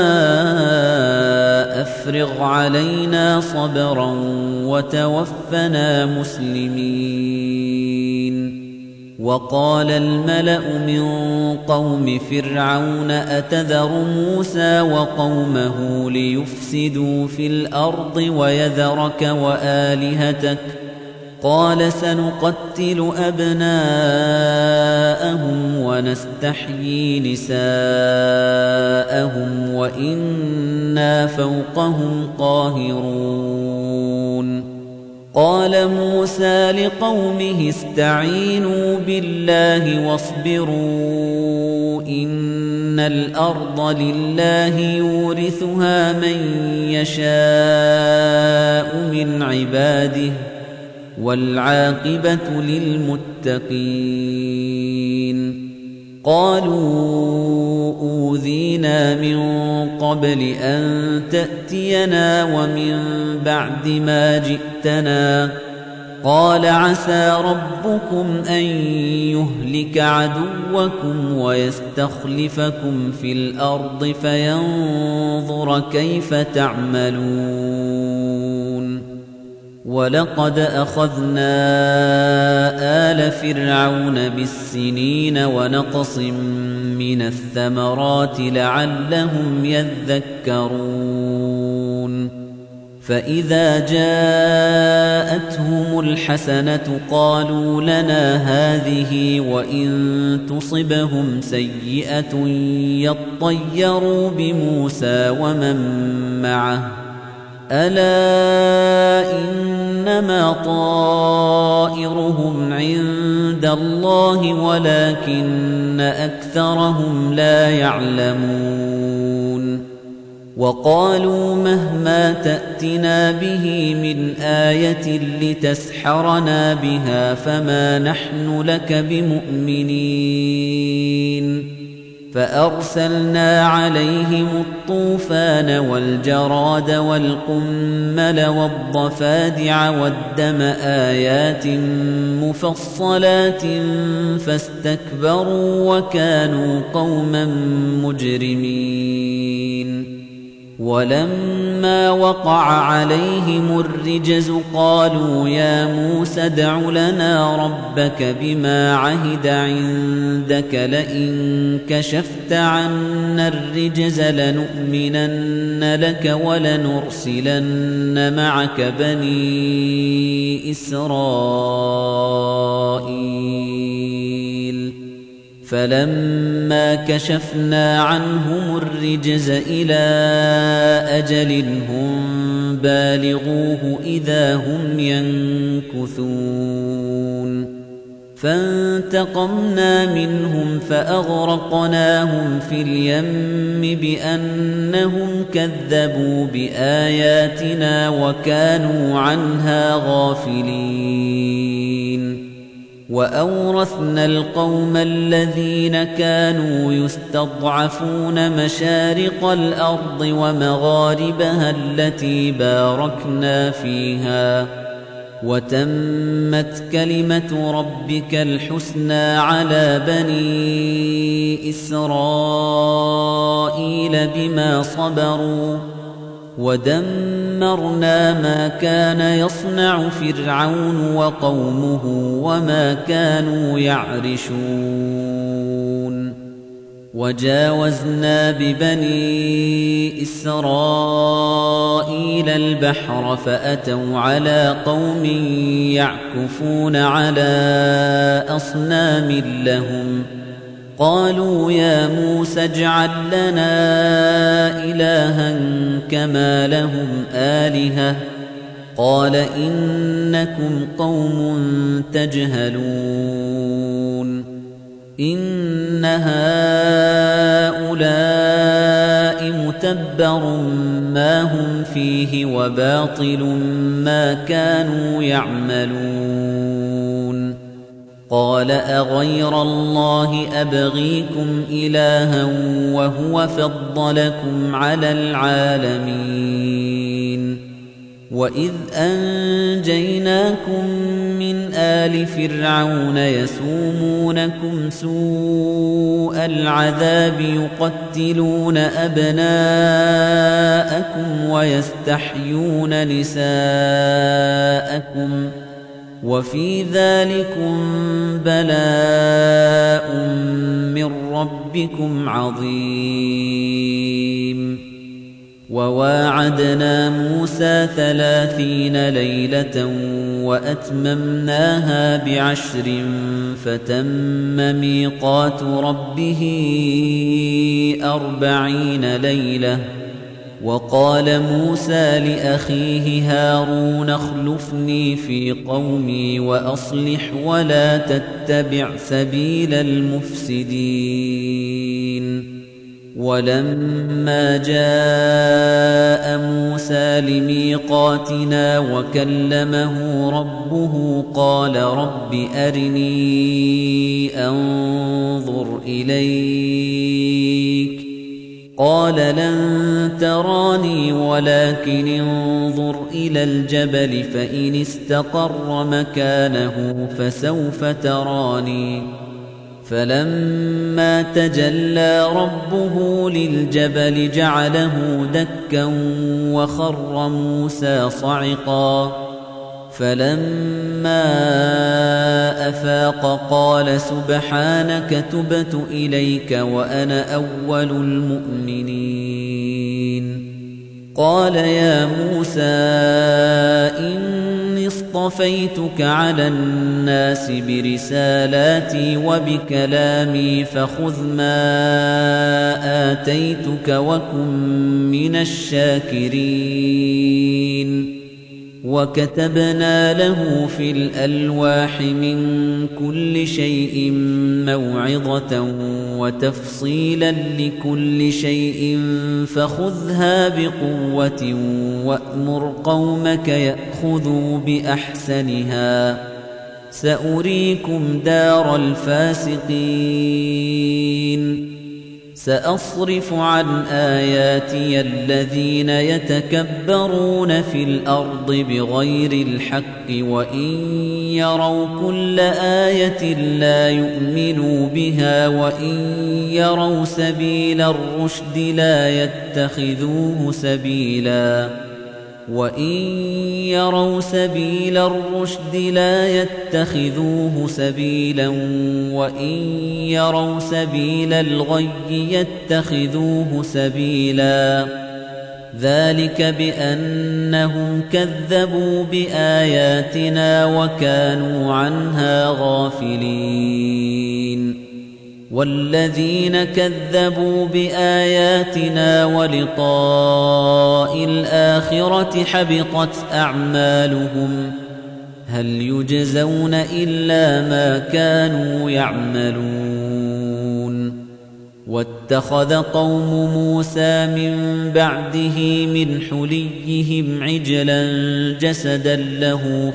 أَفْرِغْ عَلَيْنَا صَبْرًا وَتَوَفَّنَا مُسْلِمِينَ وَقَالَ الْمَلَأُ مِنْ قَوْمِ فِرْعَوْنَ أَتَذَرُ مُوسَى وَقَوْمَهُ لِيُفْسِدُوا فِي الْأَرْضِ وَيَذَرَكَ وَآلِهَتَكَ قَالَ سَنُقَتِّلُ أَبْنَاءَهُمْ وَنَسْتَحْيِي نِسَاءَهُمْ وَإِنَّا فَوْقَهُمْ قَاهِرُونَ قَالَ مُوسَى لِقَوْمِهِ اسْتَعِينُوا بِاللَّهِ وَاصْبِرُوا إِنَّ الْأَرْضَ لِلَّهِ يُورِثُهَا مَن يَشَاءُ مِنْ عِبَادِهِ وَالْعَاقِبَةُ لِلْمُتَّقِينَ قَالُوا أُوذِينَا مِن قَبْلِ أَن تَأْتِيَنَا وَمِن بَعْدِ مَا جِئْتَنَا قَالَ عَسَىٰ رَبُّكُمْ أَن يُهْلِكَ عَدُوَّكُمْ وَيَسْتَخْلِفَكُمْ فِي الْأَرْضِ فَيَنظُرَ كَيْفَ تَعْمَلُونَ وَلَقَدْ أَخَذْنَا آلَ فِرْعَوْنَ بِالسِّنِينَ وَنَقْصٍ مِّنَ الثَّمَرَاتِ لَعَلَّهُمْ يَذَّكَّرُونَ فَإِذَا جَاءَتْهُمُ الْحَسَنَةُ قَالُوا لَنَا هَٰذِهِ وَإِن تُصِبْهُمْ سَيِّئَةٌ يَطَّيَّرُوا بِمُوسَىٰ وَمَن مَّعَهُ أَلَا إِنَّمَا طَائِرُهُمْ عِندَ اللَّهِ وَلَٰكِنَّ أَكْثَرَهُمْ لَا يَعْلَمُونَ وَقَالُوا مَهْمَا تَأْتِنَا بِهِ مِنْ آيَةٍ لِتَسْحَرَنَا بِهَا فَمَا نَحْنُ لَكَ بِمُؤْمِنِينَ فَأَرْسَلْنَا عَلَيْهِمُ الطُّوفَانَ وَالْجَرَادَ وَالْقُمَّلَ وَالضَّفَادِعَ وَالدَّمَ آيَاتٍ مُفَصَّلَاتٍ فَاسْتَكْبَرُوا وَكَانُوا قَوْمًا مُجْرِمِينَ وَلَمَّا وَقَعَ عَلَيْهِمُ الرِّجْزُ قَالُوا يَا مُوسَى ادْعُ لَنَا رَبَّكَ بِمَا عَهِدَ عِندَكَ لَئِن كَشَفْتَ عَنَّا الرِّجْزَ لَنُؤْمِنَنَّ لَكَ وَلَنُرْسِلَنَّ مَعَكَ بَنِي إِسْرَائِيلَ فَلَمَّا كَشَفْنَا عَنْهُمُ الرِّجْزَ إِلَىٰ أَجَلٍ هُم بَالِغُوهُ إِذَا هُمْ يَنكُثُونَ فَانتَقَمْنَا مِنْهُمْ فَأَغْرَقْنَاهُمْ فِي الْيَمِّ بِأَنَّهُمْ كَذَّبُوا بِآيَاتِنَا وَكَانُوا عَنْهَا غَافِلِينَ وَأَوْرَثْنَا الْقَوْمَ الَّذِينَ كَانُوا يُسْتَضْعَفُونَ مَشَارِقَ الْأَرْضِ وَمَغَارِبَهَا الَّتِي بَارَكْنَا فِيهَا وَتَمَّتْ كَلِمَةُ رَبِّكَ الْحُسْنَىٰ عَلَىٰ بَنِي إِسْرَائِيلَ بِمَا صَبَرُوا وَدَمَّرْنَا مَا كَانَ يَصْنَعُ فِرْعَوْنُ وَقَوْمُهُ وَمَا كَانُوا يَعْرِشُونَ وَجَاوَزْنَا بِبَنِي إِسْرَائِيلَ الْبَحْرَ فَأَتَوْا عَلَىٰ قَوْمٍ يَعْكُفُونَ عَلَىٰ أَصْنَامٍ لَّهُمْ قَالُوا يَا مُوسَى اجْعَل لَّنَا إِلَٰهًا كَمَا لَهُمْ آلِهَةٌ قَالَ إِنَّكُمْ قَوْمٌ تَجْهَلُونَ إِنَّ هَٰؤُلَاءِ مُتَبَّرٌ مَّا هُمْ فِيهِ وَبَاطِلٌ مَّا كَانُوا يَعْمَلُونَ قال أغير الله أبغيكم إلها وهو فضلكم على العالمين وإذ أنجيناكم من آل فرعون يسومونكم سوء العذاب يقتلون أبناءكم ويستحيون نساءكم وفي ذلكم بلاء من ربكم عظيم وواعدنا موسى 30 ليلة وأتممناها ب10 فتم ميقات ربه 40 ليلة وقال موسى لأخيه هارون اخلفني في قومي وأصلح ولا تتبع سبيل المفسدين ولما جاء موسى لميقاتنا وكلمه ربه قال رب أرني أنظر إليك قال لن تراني ولكن انظر إلى الجبل فإن استقر مكانه فسوف تراني فلما تجلى ربه للجبل جعله دكا وخر موسى صعقا فلما أفاق قال سبحانك تبت إليك وأنا أول المؤمنين قال يا موسى إني اصطفيتك على الناس برسالاتي وبكلامي فخذ ما آتيتك وكن من الشاكرين وكتبنا له في الألواح من كل شيء موعظة وتفصيلا لكل شيء فخذها بقوة وأمر قومك يأخذوا بأحسنها سأريكم دار الفاسقين سأصرف عن آياتي الذين يتكبرون في الأرض بغير الحق وإن يروا كل آية لا يؤمنوا بها وإن يروا سبيل الرشد لا يتخذوه سبيلا وإن يروا سبيل الرشد لا يتخذوه سبيلا وإن يروا سبيل الغي يتخذوه سبيلا ذلك بأنهم كذبوا بآياتنا وكانوا عنها غافلين والذين كذبوا بآياتنا ولقاء الآخرة حبطت أعمالهم هل يجزون إلا ما كانوا يعملون واتخذ قوم موسى من بعده من حليهم عجلا جسدا له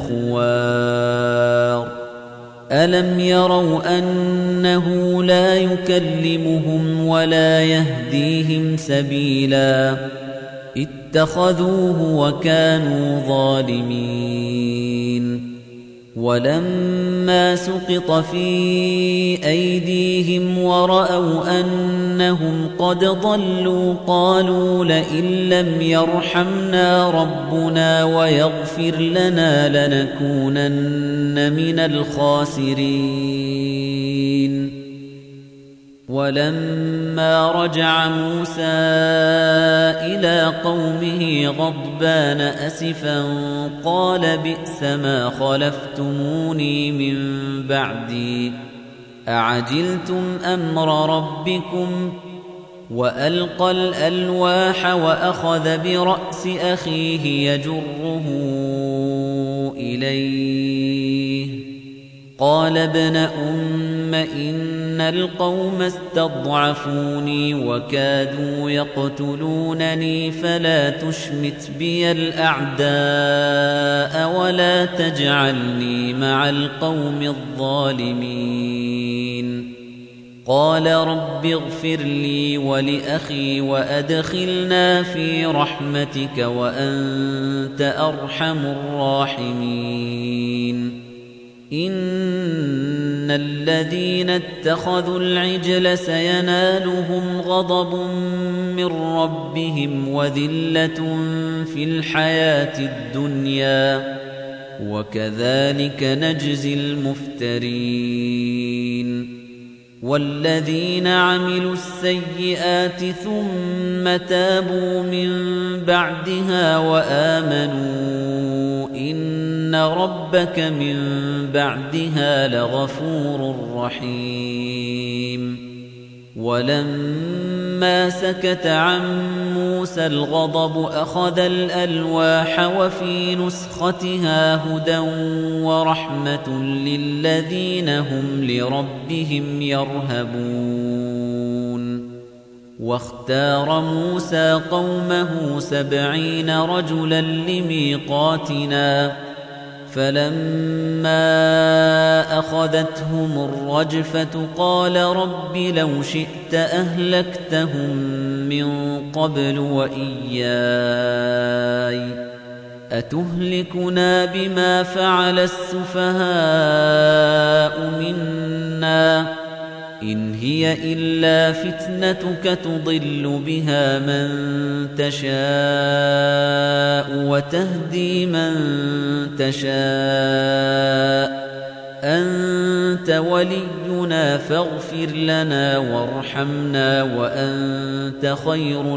خوار ألم يروا أنه لا يكلمهم ولا يهديهم سبيلا اتخذوه وكانوا ظالمين ولما سقط في أيديهم ورأوا أنهم قد ضلوا قالوا لئن لم يرحمنا ربنا ويغفر لنا لنكونن من الخاسرين ولما رجع موسى إلى قومه غضبان أسفا قال بئس ما خلفتموني من بعدي أعجلتم أمر ربكم وألقى الألواح وأخذ برأس أخيه يجره إليه قال ابن أم إن القوم استضعفوني وكادوا يقتلونني فلا تشمت بي الأعداء ولا تجعلني مع القوم الظالمين قال رب اغفر لي ولأخي وأدخلنا في رحمتك وأنت أرحم الراحمين إن الذين اتخذوا العجل سينالهم غضب من ربهم وذلة في الحياة الدنيا وكذلك نجزي المفترين والذين عملوا السيئات ثم تابوا من بعدها وآمنوا إن ربك من بعدها لغفور رحيم ولما سكت عن موسى الغضب أخذ الألواح وفي نسختها هدى ورحمة للذين هم لربهم يرهبون واختار موسى قومه 70 رجلا لميقاتنا فلما أخذتهم الرجفة قال رب لو شئت أهلكتهم من قبل وإياي أتهلكنا بما فعل السفهاء منا إن هي إلا فتنتك تضل بها من تشاء وتهدي من تشاء أنت ولينا فاغفر لنا وارحمنا وأنت خير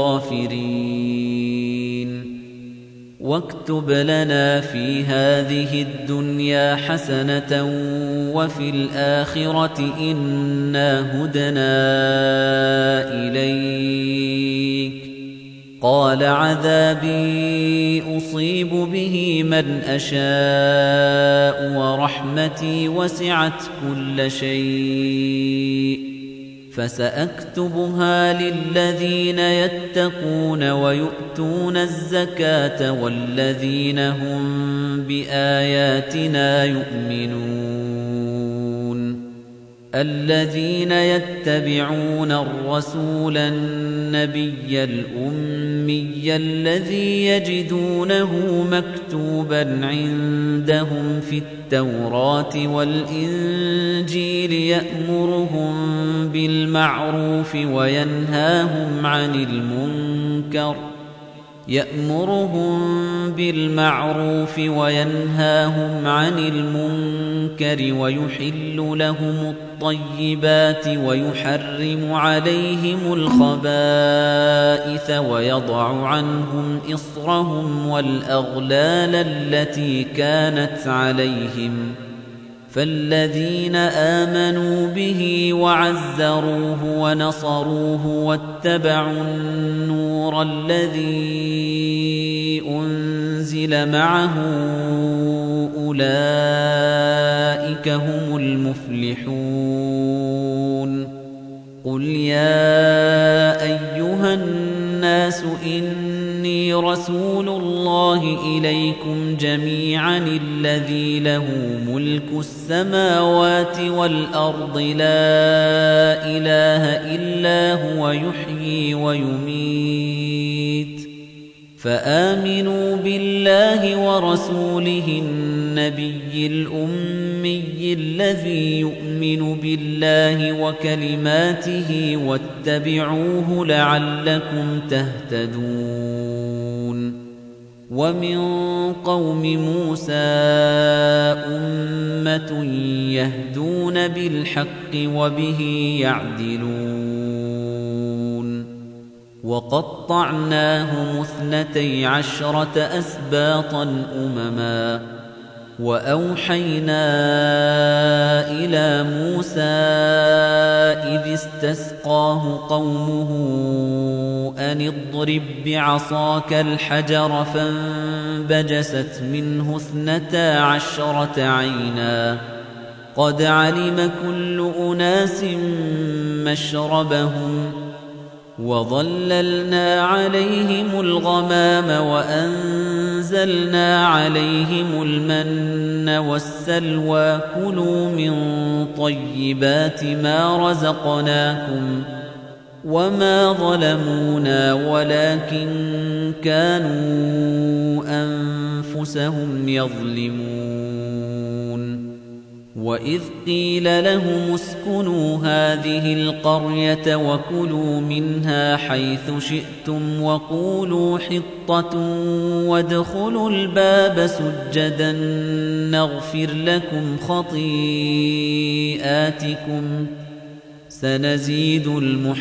الغافرين واكتب لنا في هذه الدنيا حسنة وفي الآخرة إنا هدنا إليك قال عذابي أصيب به من أشاء ورحمتي وسعت كل شيء فسأكتبها للذين يتقون ويؤتون الزكاة والذين هم بآياتنا يؤمنون الذين يتبعون الرسول النبي الأمي الذي يجدونه مكتوبا عندهم في التوراة والإنجيل يأمرهم بالمعروف وينهاهم عن المنكر ويحل لهم الطيبات ويحرم عليهم الخبائث ويضع عنهم إصرهم والأغلال التي كانت عليهم فالذين آمنوا به وعزروه ونصروه واتبعوا النور الذي أنزل معه أولئك هم المفلحون قل يا أيها الناس إني رسول الله إليكم جميعا الذي له ملك السماوات والأرض لا إله إلا هو يحيي ويميت فآمنوا بالله ورسوله النبي الأمي الذي يؤمن بالله وكلماته واتبعوه لعلكم تهتدون ومن قوم موسى أمة يهدون بالحق وبه يعدلون وقطعناهم 12 أسباطا أمما وأوحينا إلى موسى إذ استسقاه قومه أن اضرب بعصاك الحجر فانبجست منه 12 عينا قد علم كل أناس مشربهم وظللنا عليهم الغمام وأنزلنا عليهم المن والسلوى كلوا من طيبات ما رزقناكم وما ظلمونا ولكن كانوا أنفسهم يظلمون وإذ قيل لهم اسكنوا هذه القرية وكلوا منها حيث شئتم وقولوا حطة وادخلوا الباب سجدا نغفر لكم خطيئاتكم سنزيد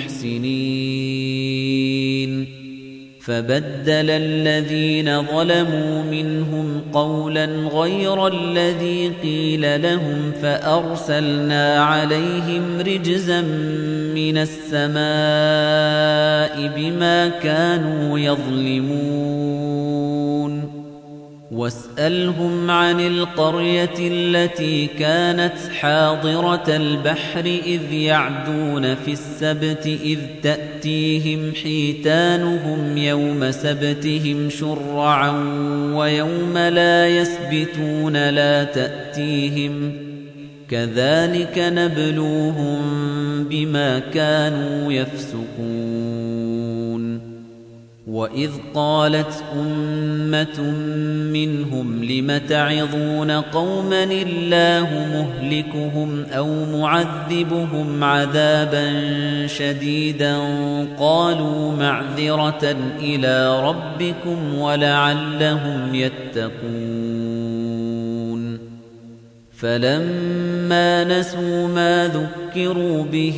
المحسنين فبدل الذين ظلموا منهم قولا غير الذي قيل لهم فأرسلنا عليهم رجزا من السماء بما كانوا يظلمون واسألهم عن القرية التي كانت حاضرة البحر إذ يعدون في السبت إذ تأتيهم حيتانهم يوم سبتهم شرعا ويوم لا يسبتون لا تأتيهم كذلك نبلوهم بما كانوا يفسقون وإذ قالت أمة منهم لم تعظون قوما الله مهلكهم أو معذبهم عذابا شديدا قالوا معذرة إلى ربكم ولعلهم يتقون فلما نسوا ما ذكروا به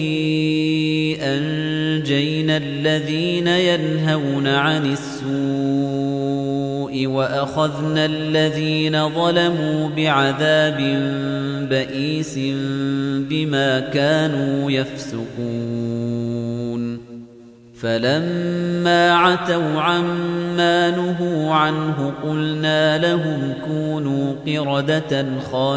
أنجينا الذين ينهون عن السوء وأخذنا الذين ظلموا بعذاب بئيس بما كانوا يفسقون فلما عتوا عما نهوا عنه قلنا لهم كونوا قردة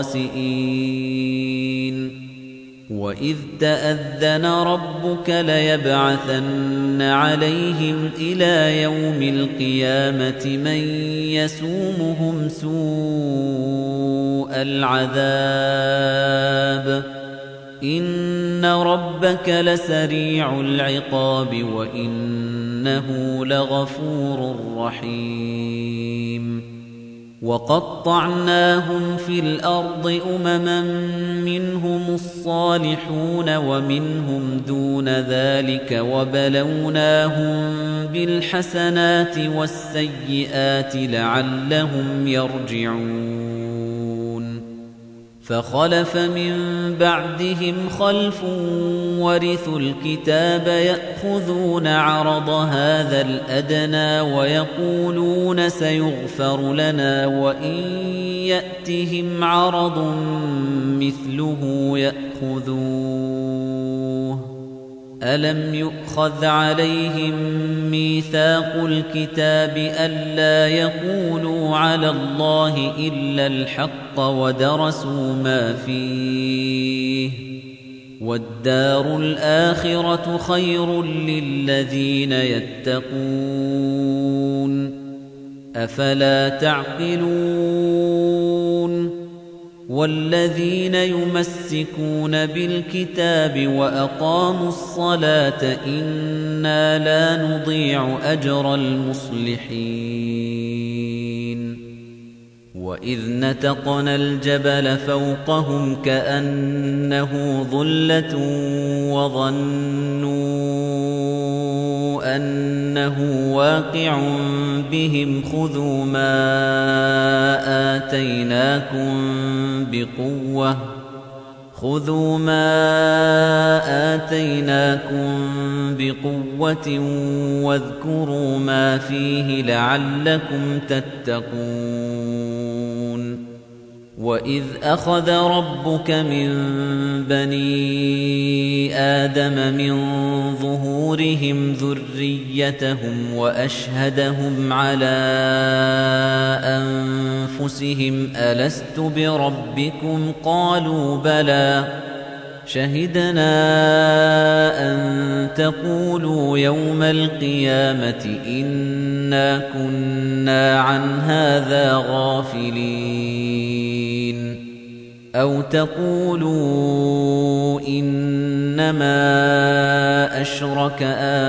خاسئين وإذ تأذن ربك ليبعثن عليهم إلى يوم القيامة من يسومهم سوء العذاب إن ربك لسريع العقاب وإنه لغفور رحيم وقطعناهم في الأرض أمما منهم الصالحون ومنهم دون ذلك وبلوناهم بالحسنات والسيئات لعلهم يرجعون فخلف من بعدهم خلف ورثوا الكتاب يأخذون عرض هذا الأدنى ويقولون سيغفر لنا وإن يأتهم عرض مثله يأخذوه ألم يؤخذ عليهم ميثاق الكتاب ألا يقولوا على الله إلا الحق ودرسوا ما فيه والدار الآخرة خير للذين يتقون أفلا تعقلون والذين يمسكون بالكتاب وأقاموا الصلاة إنا لا نضيع أجر المصلحين وإذ نتقنا الجبل فوقهم كأنه ظلة وظنوا أنه واقع بهم خذوا ما آتيناكم بقوة واذكروا ما فيه لعلكم تتقون وَإِذْ أَخَذَ رَبُّكَ مِنْ بَنِي آدَمَ مِنْ ظُهُورِهِمْ ذُرِّيَّتَهُمْ وَأَشْهَدَهُمْ عَلَى أَنفُسِهِمْ أَلَسْتُ بِرَبِّكُمْ قَالُوا بَلَى شَهِدْنَا أَن تَقُولُوا يَوْمَ الْقِيَامَةِ إِنَّا كُنَّا عَنْ هَذَا غَافِلِينَ أَوْ تَقُولُوا إِنَّمَا أَشْرَكَ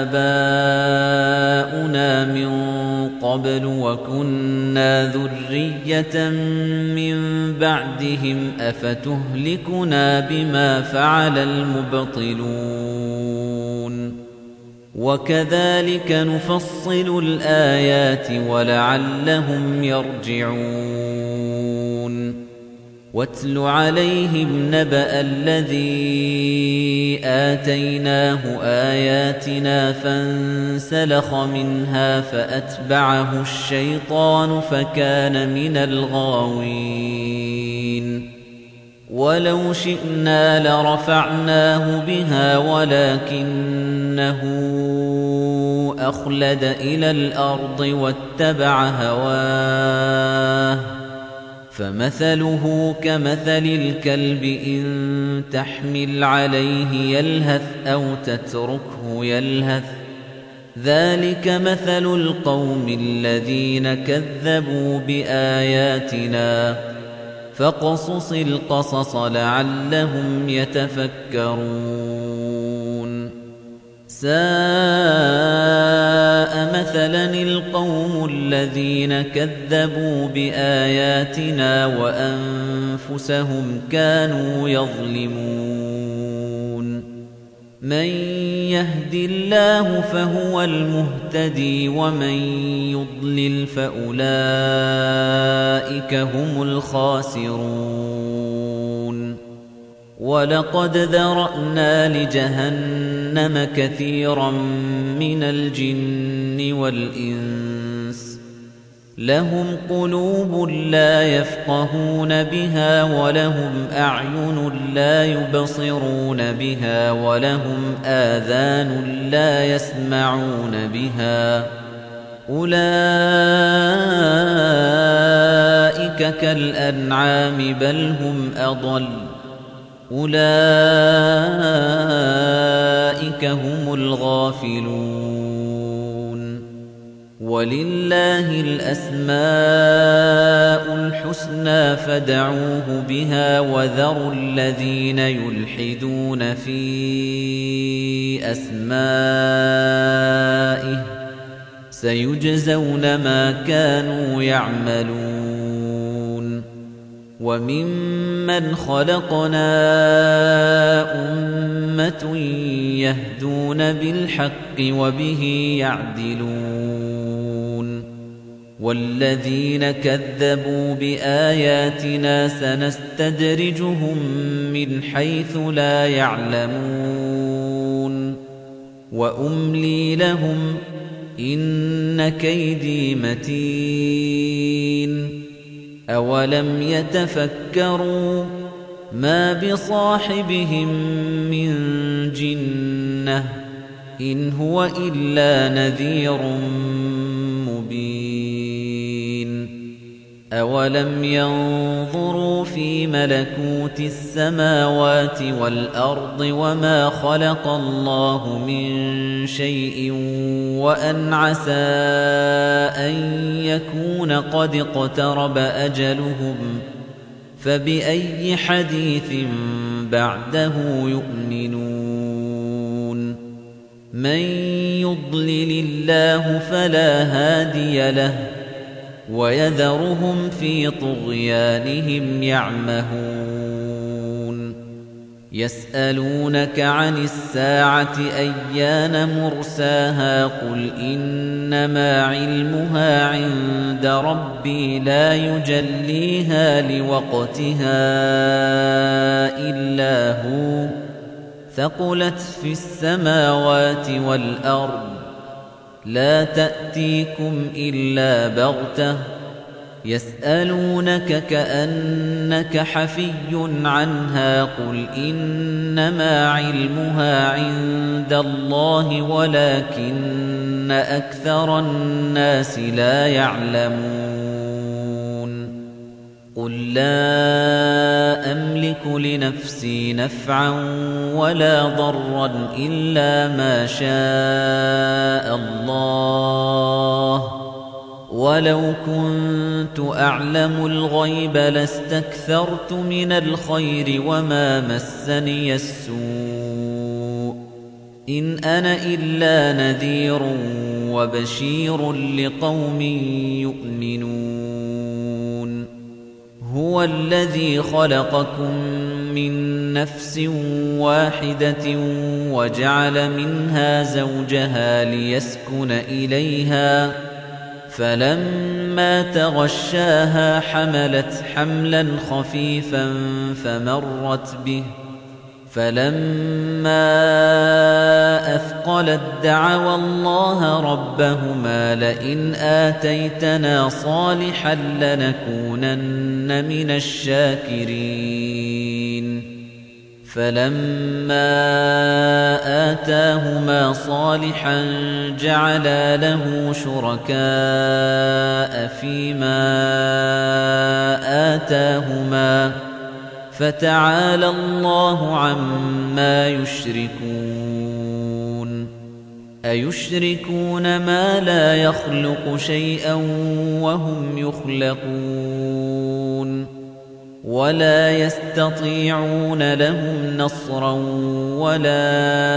آبَاؤُنَا مِن قَبْلُ وَكُنَّا ذُرِّيَّةً مِّن بَعْدِهِمْ أَفَتُهْلِكُنَا بِمَا فَعَلَ الْمُبْطِلُونَ وَكَذَلِكَ نُفَصِّلُ الْآيَاتِ وَلَعَلَّهُمْ يَرْجِعُونَ وَاتْلُ عَلَيْهِمْ نَبَأَ الَّذِي آتَيْنَاهُ آيَاتِنَا فَانسَلَخَ مِنْهَا فَأَتْبَعَهُ الشَّيْطَانُ فَكَانَ مِنَ الْغَاوِينَ وَلَوْ شِئْنَا لَرَفَعْنَاهُ بِهَا وَلَكِنَّهُ أَخْلَدَ إِلَى الْأَرْضِ وَاتَّبَعَ هَوَاهُ فَمَثَلُهُ كَمَثَلِ الْكَلْبِ إِن تَحْمِلْ عَلَيْهِ يَلْهَثْ أَوْ تَتْرُكْهُ يَلْهَث ذَلِكَ مَثَلُ الْقَوْمِ الَّذِينَ كَذَّبُوا بِآيَاتِنَا فَاقْصُصِ الْقَصَصَ لَعَلَّهُمْ يَتَفَكَّرُونَ سَاءَ مَثَلًا الْقَوْمُ الَّذِينَ كَذَّبُوا بِآيَاتِنَا وَأَنفُسَهُمْ كَانُوا يَظْلِمُونَ مَن يَهْدِ اللَّهُ فَهُوَ الْمُهْتَدِي وَمَن يُضْلِلْ فَأُولَئِكَ هُمُ الْخَاسِرُونَ وَلَقَدْ ذَرَأْنَا لِجَهَنَّمَ كَثِيرًا مِنَ الْجِنِّ وَالْإِنسِ لَهُمْ قُلُوبٌ لَّا يَفْقَهُونَ بِهَا وَلَهُمْ أَعْيُنٌ لَّا يُبْصِرُونَ بِهَا وَلَهُمْ آذَانٌ لَّا يَسْمَعُونَ بِهَا أُولَئِكَ كَالْأَنْعَامِ بَلْ هُمْ أَضَلُّ أُولَئِكَ هُمُ الْغَافِلُونَ وَلِلَّهِ الْأَسْمَاءُ الْحُسْنَى فَادْعُوهُ بِهَا وَذَرُوا الَّذِينَ يُلْحِدُونَ فِي أَسْمَائِهِ سَيُجْزَوْنَ مَا كَانُوا يَعْمَلُونَ وَمِمَّنْ خَلَقْنَا أُمَّةٌ يَهْدُونَ بِالْحَقِّ وَبِهِ يَعْدِلُونَ وَالَّذِينَ كَذَّبُوا بِآيَاتِنَا سَنَسْتَدْرِجُهُم مِّنْ حَيْثُ لَا يَعْلَمُونَ وَأُمْلِي لَهُمْ إِنَّ كَيْدِي مَتِينٌ أَوَلَمْ يَتَفَكَّرُوا مَا بِصَاحِبِهِم مِّن جِنَّةٍ إِنْ هُوَ إِلَّا نَذِيرٌ مُّبِينٌ أَوَلَمْ يَنظُرُوا فِي مَلَكُوتِ السَّمَاوَاتِ وَالْأَرْضِ وَمَا خَلَقَ اللَّهُ مِن شَيْءٍ وَأَنْ عَسَىٰ أَن يَكُونَ قَدِ اقْتَرَبَ أَجَلُهُمْ فَبِأَيِّ حَدِيثٍ بَعْدَهُ يُؤْمِنُونَ مَن يُضْلِلِ اللَّهُ فَلَا هَادِيَ لَهُ وَيَذَرُهُمْ فِي طُغْيَانِهِمْ يَعْمَهُونَ يَسْأَلُونَكَ عَنِ السَّاعَةِ أَيَّانَ مُرْسَاهَا قُلْ إِنَّمَا عِلْمُهَا عِندَ رَبِّي لَا يُجَلِّيهَا لِوَقْتِهَا إِلَّا هُوَ ثَقُلَتْ فِي السَّمَاوَاتِ وَالْأَرْضِ لَا تَأْتِيكُمْ إِلَّا بَغْتَةً يسألونك كأنك حفي عنها قل إنما علمها عند الله ولكن أكثر الناس لا يعلمون قل لا أملك لنفسي نفعا ولا ضرا إلا ما شاء الله ولو كنت أعلم الغيب لاستكثرت من الخير وما مسني السوء إن أنا إلا نذير وبشير لقوم يؤمنون هو الذي خلقكم من نفس واحدة وجعل منها زوجها ليسكن إليها فلما تغشاها حملت حملا خفيفا فمرت به فلما أثقلت دعوا الله ربهما لئن آتيتنا صالحا لنكونن من الشاكرين فلما آتاهما صالحا جعلا له شركاء فيما آتاهما فتعالى الله عما يشركون أيشركون ما لا يخلق شيئا وهم يخلقون ولا يستطيعون لهم نصرا ولا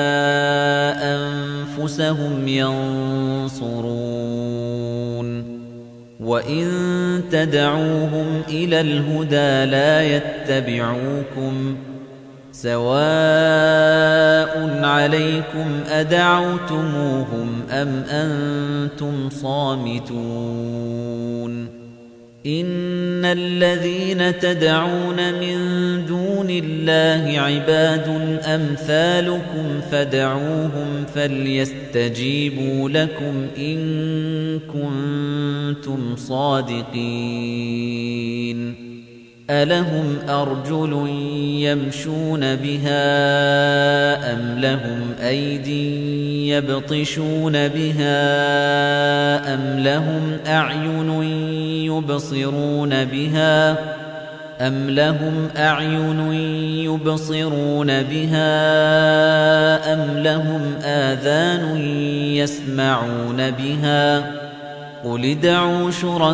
أنفسهم ينصرون وإن تدعوهم إلى الهدى لا يتبعوكم سواء عليكم أدعوتموهم أم أنتم صامتون إن الذين تدعون من دون الله عباد أمثالكم فدعوهم فليستجيبوا لكم إن كنتم صادقين ألهم أرجل يمشون بها أم لهم أيدي يبطشون بها أم لهم أعين يبصرون بها أم لهم أعين يبصرون بها أم لهم آذان يسمعون بها قل ادعوا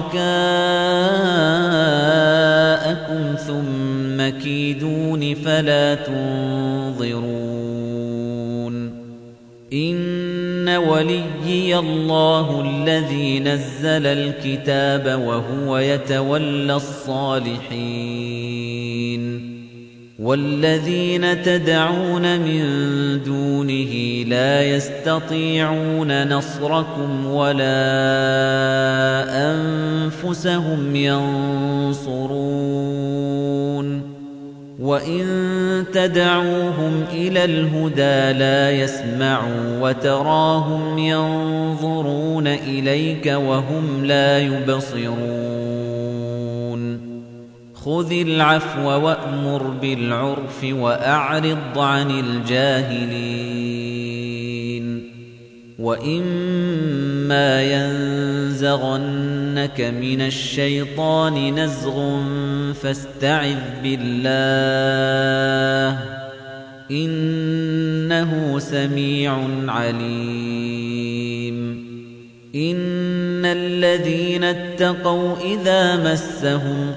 شركاءكم ثم كيدون فلا تنظرون إن وليي الله الذي نزل الكتاب وهو يتولى الصالحين والذين تدعون من دونه لا يستطيعون نصركم ولا أنفسهم ينصرون وإن تدعوهم إلى الهدى لا يسمعوا وتراهم ينظرون إليك وهم لا يبصرون خذ العفو وأمر بالعرف وأعرض عن الجاهلين وإما ينزغنك من الشيطان نزغ فاستعذ بالله إنه سميع عليم إن الذين اتقوا إذا مسهم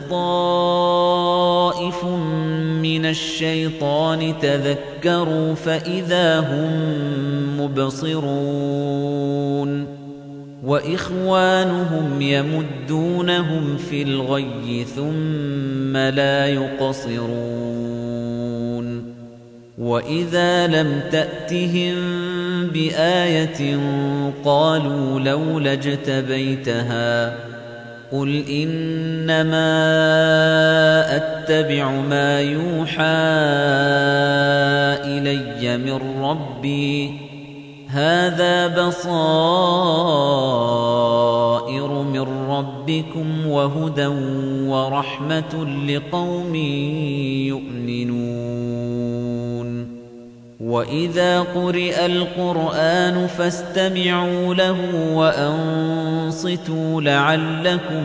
طائف من الشيطان تذكروا فإذا هم مبصرون وإخوانهم يمدونهم في الغي ثم لا يقصرون وإذا لم تأتهم بآية قالوا لولا اجتبيتها قل إنما أتبع ما يوحى إلي من ربي هذا بصائر من ربي رَبِّكُمْ وَهُدًى وَرَحْمَةٌ لِقَوْمٍ يُؤْمِنُونَ وَإِذَا قُرِئَ الْقُرْآنُ فَاسْتَمِعُوا لَهُ وَأَنصِتُوا لَعَلَّكُمْ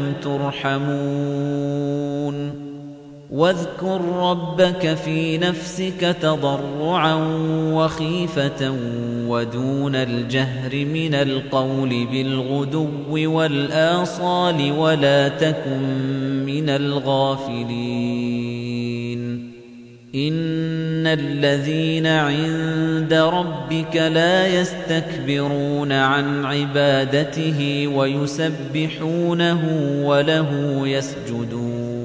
تُرْحَمُونَ وَاذْكُر رَّبَّكَ فِي نَفْسِكَ تَضَرُّعًا وَخِيفَةً وَدُونَ الْجَهْرِ مِنَ الْقَوْلِ بِالْغُدُوِّ وَالْآصَالِ وَلَا تَكُن مِّنَ الْغَافِلِينَ إِنَّ الَّذِينَ عِندَ رَبِّكَ لَا يَسْتَكْبِرُونَ عَنْ عِبَادَتِهِ وَيُسَبِّحُونَهُ وَلَهُ يَسْجُدُونَ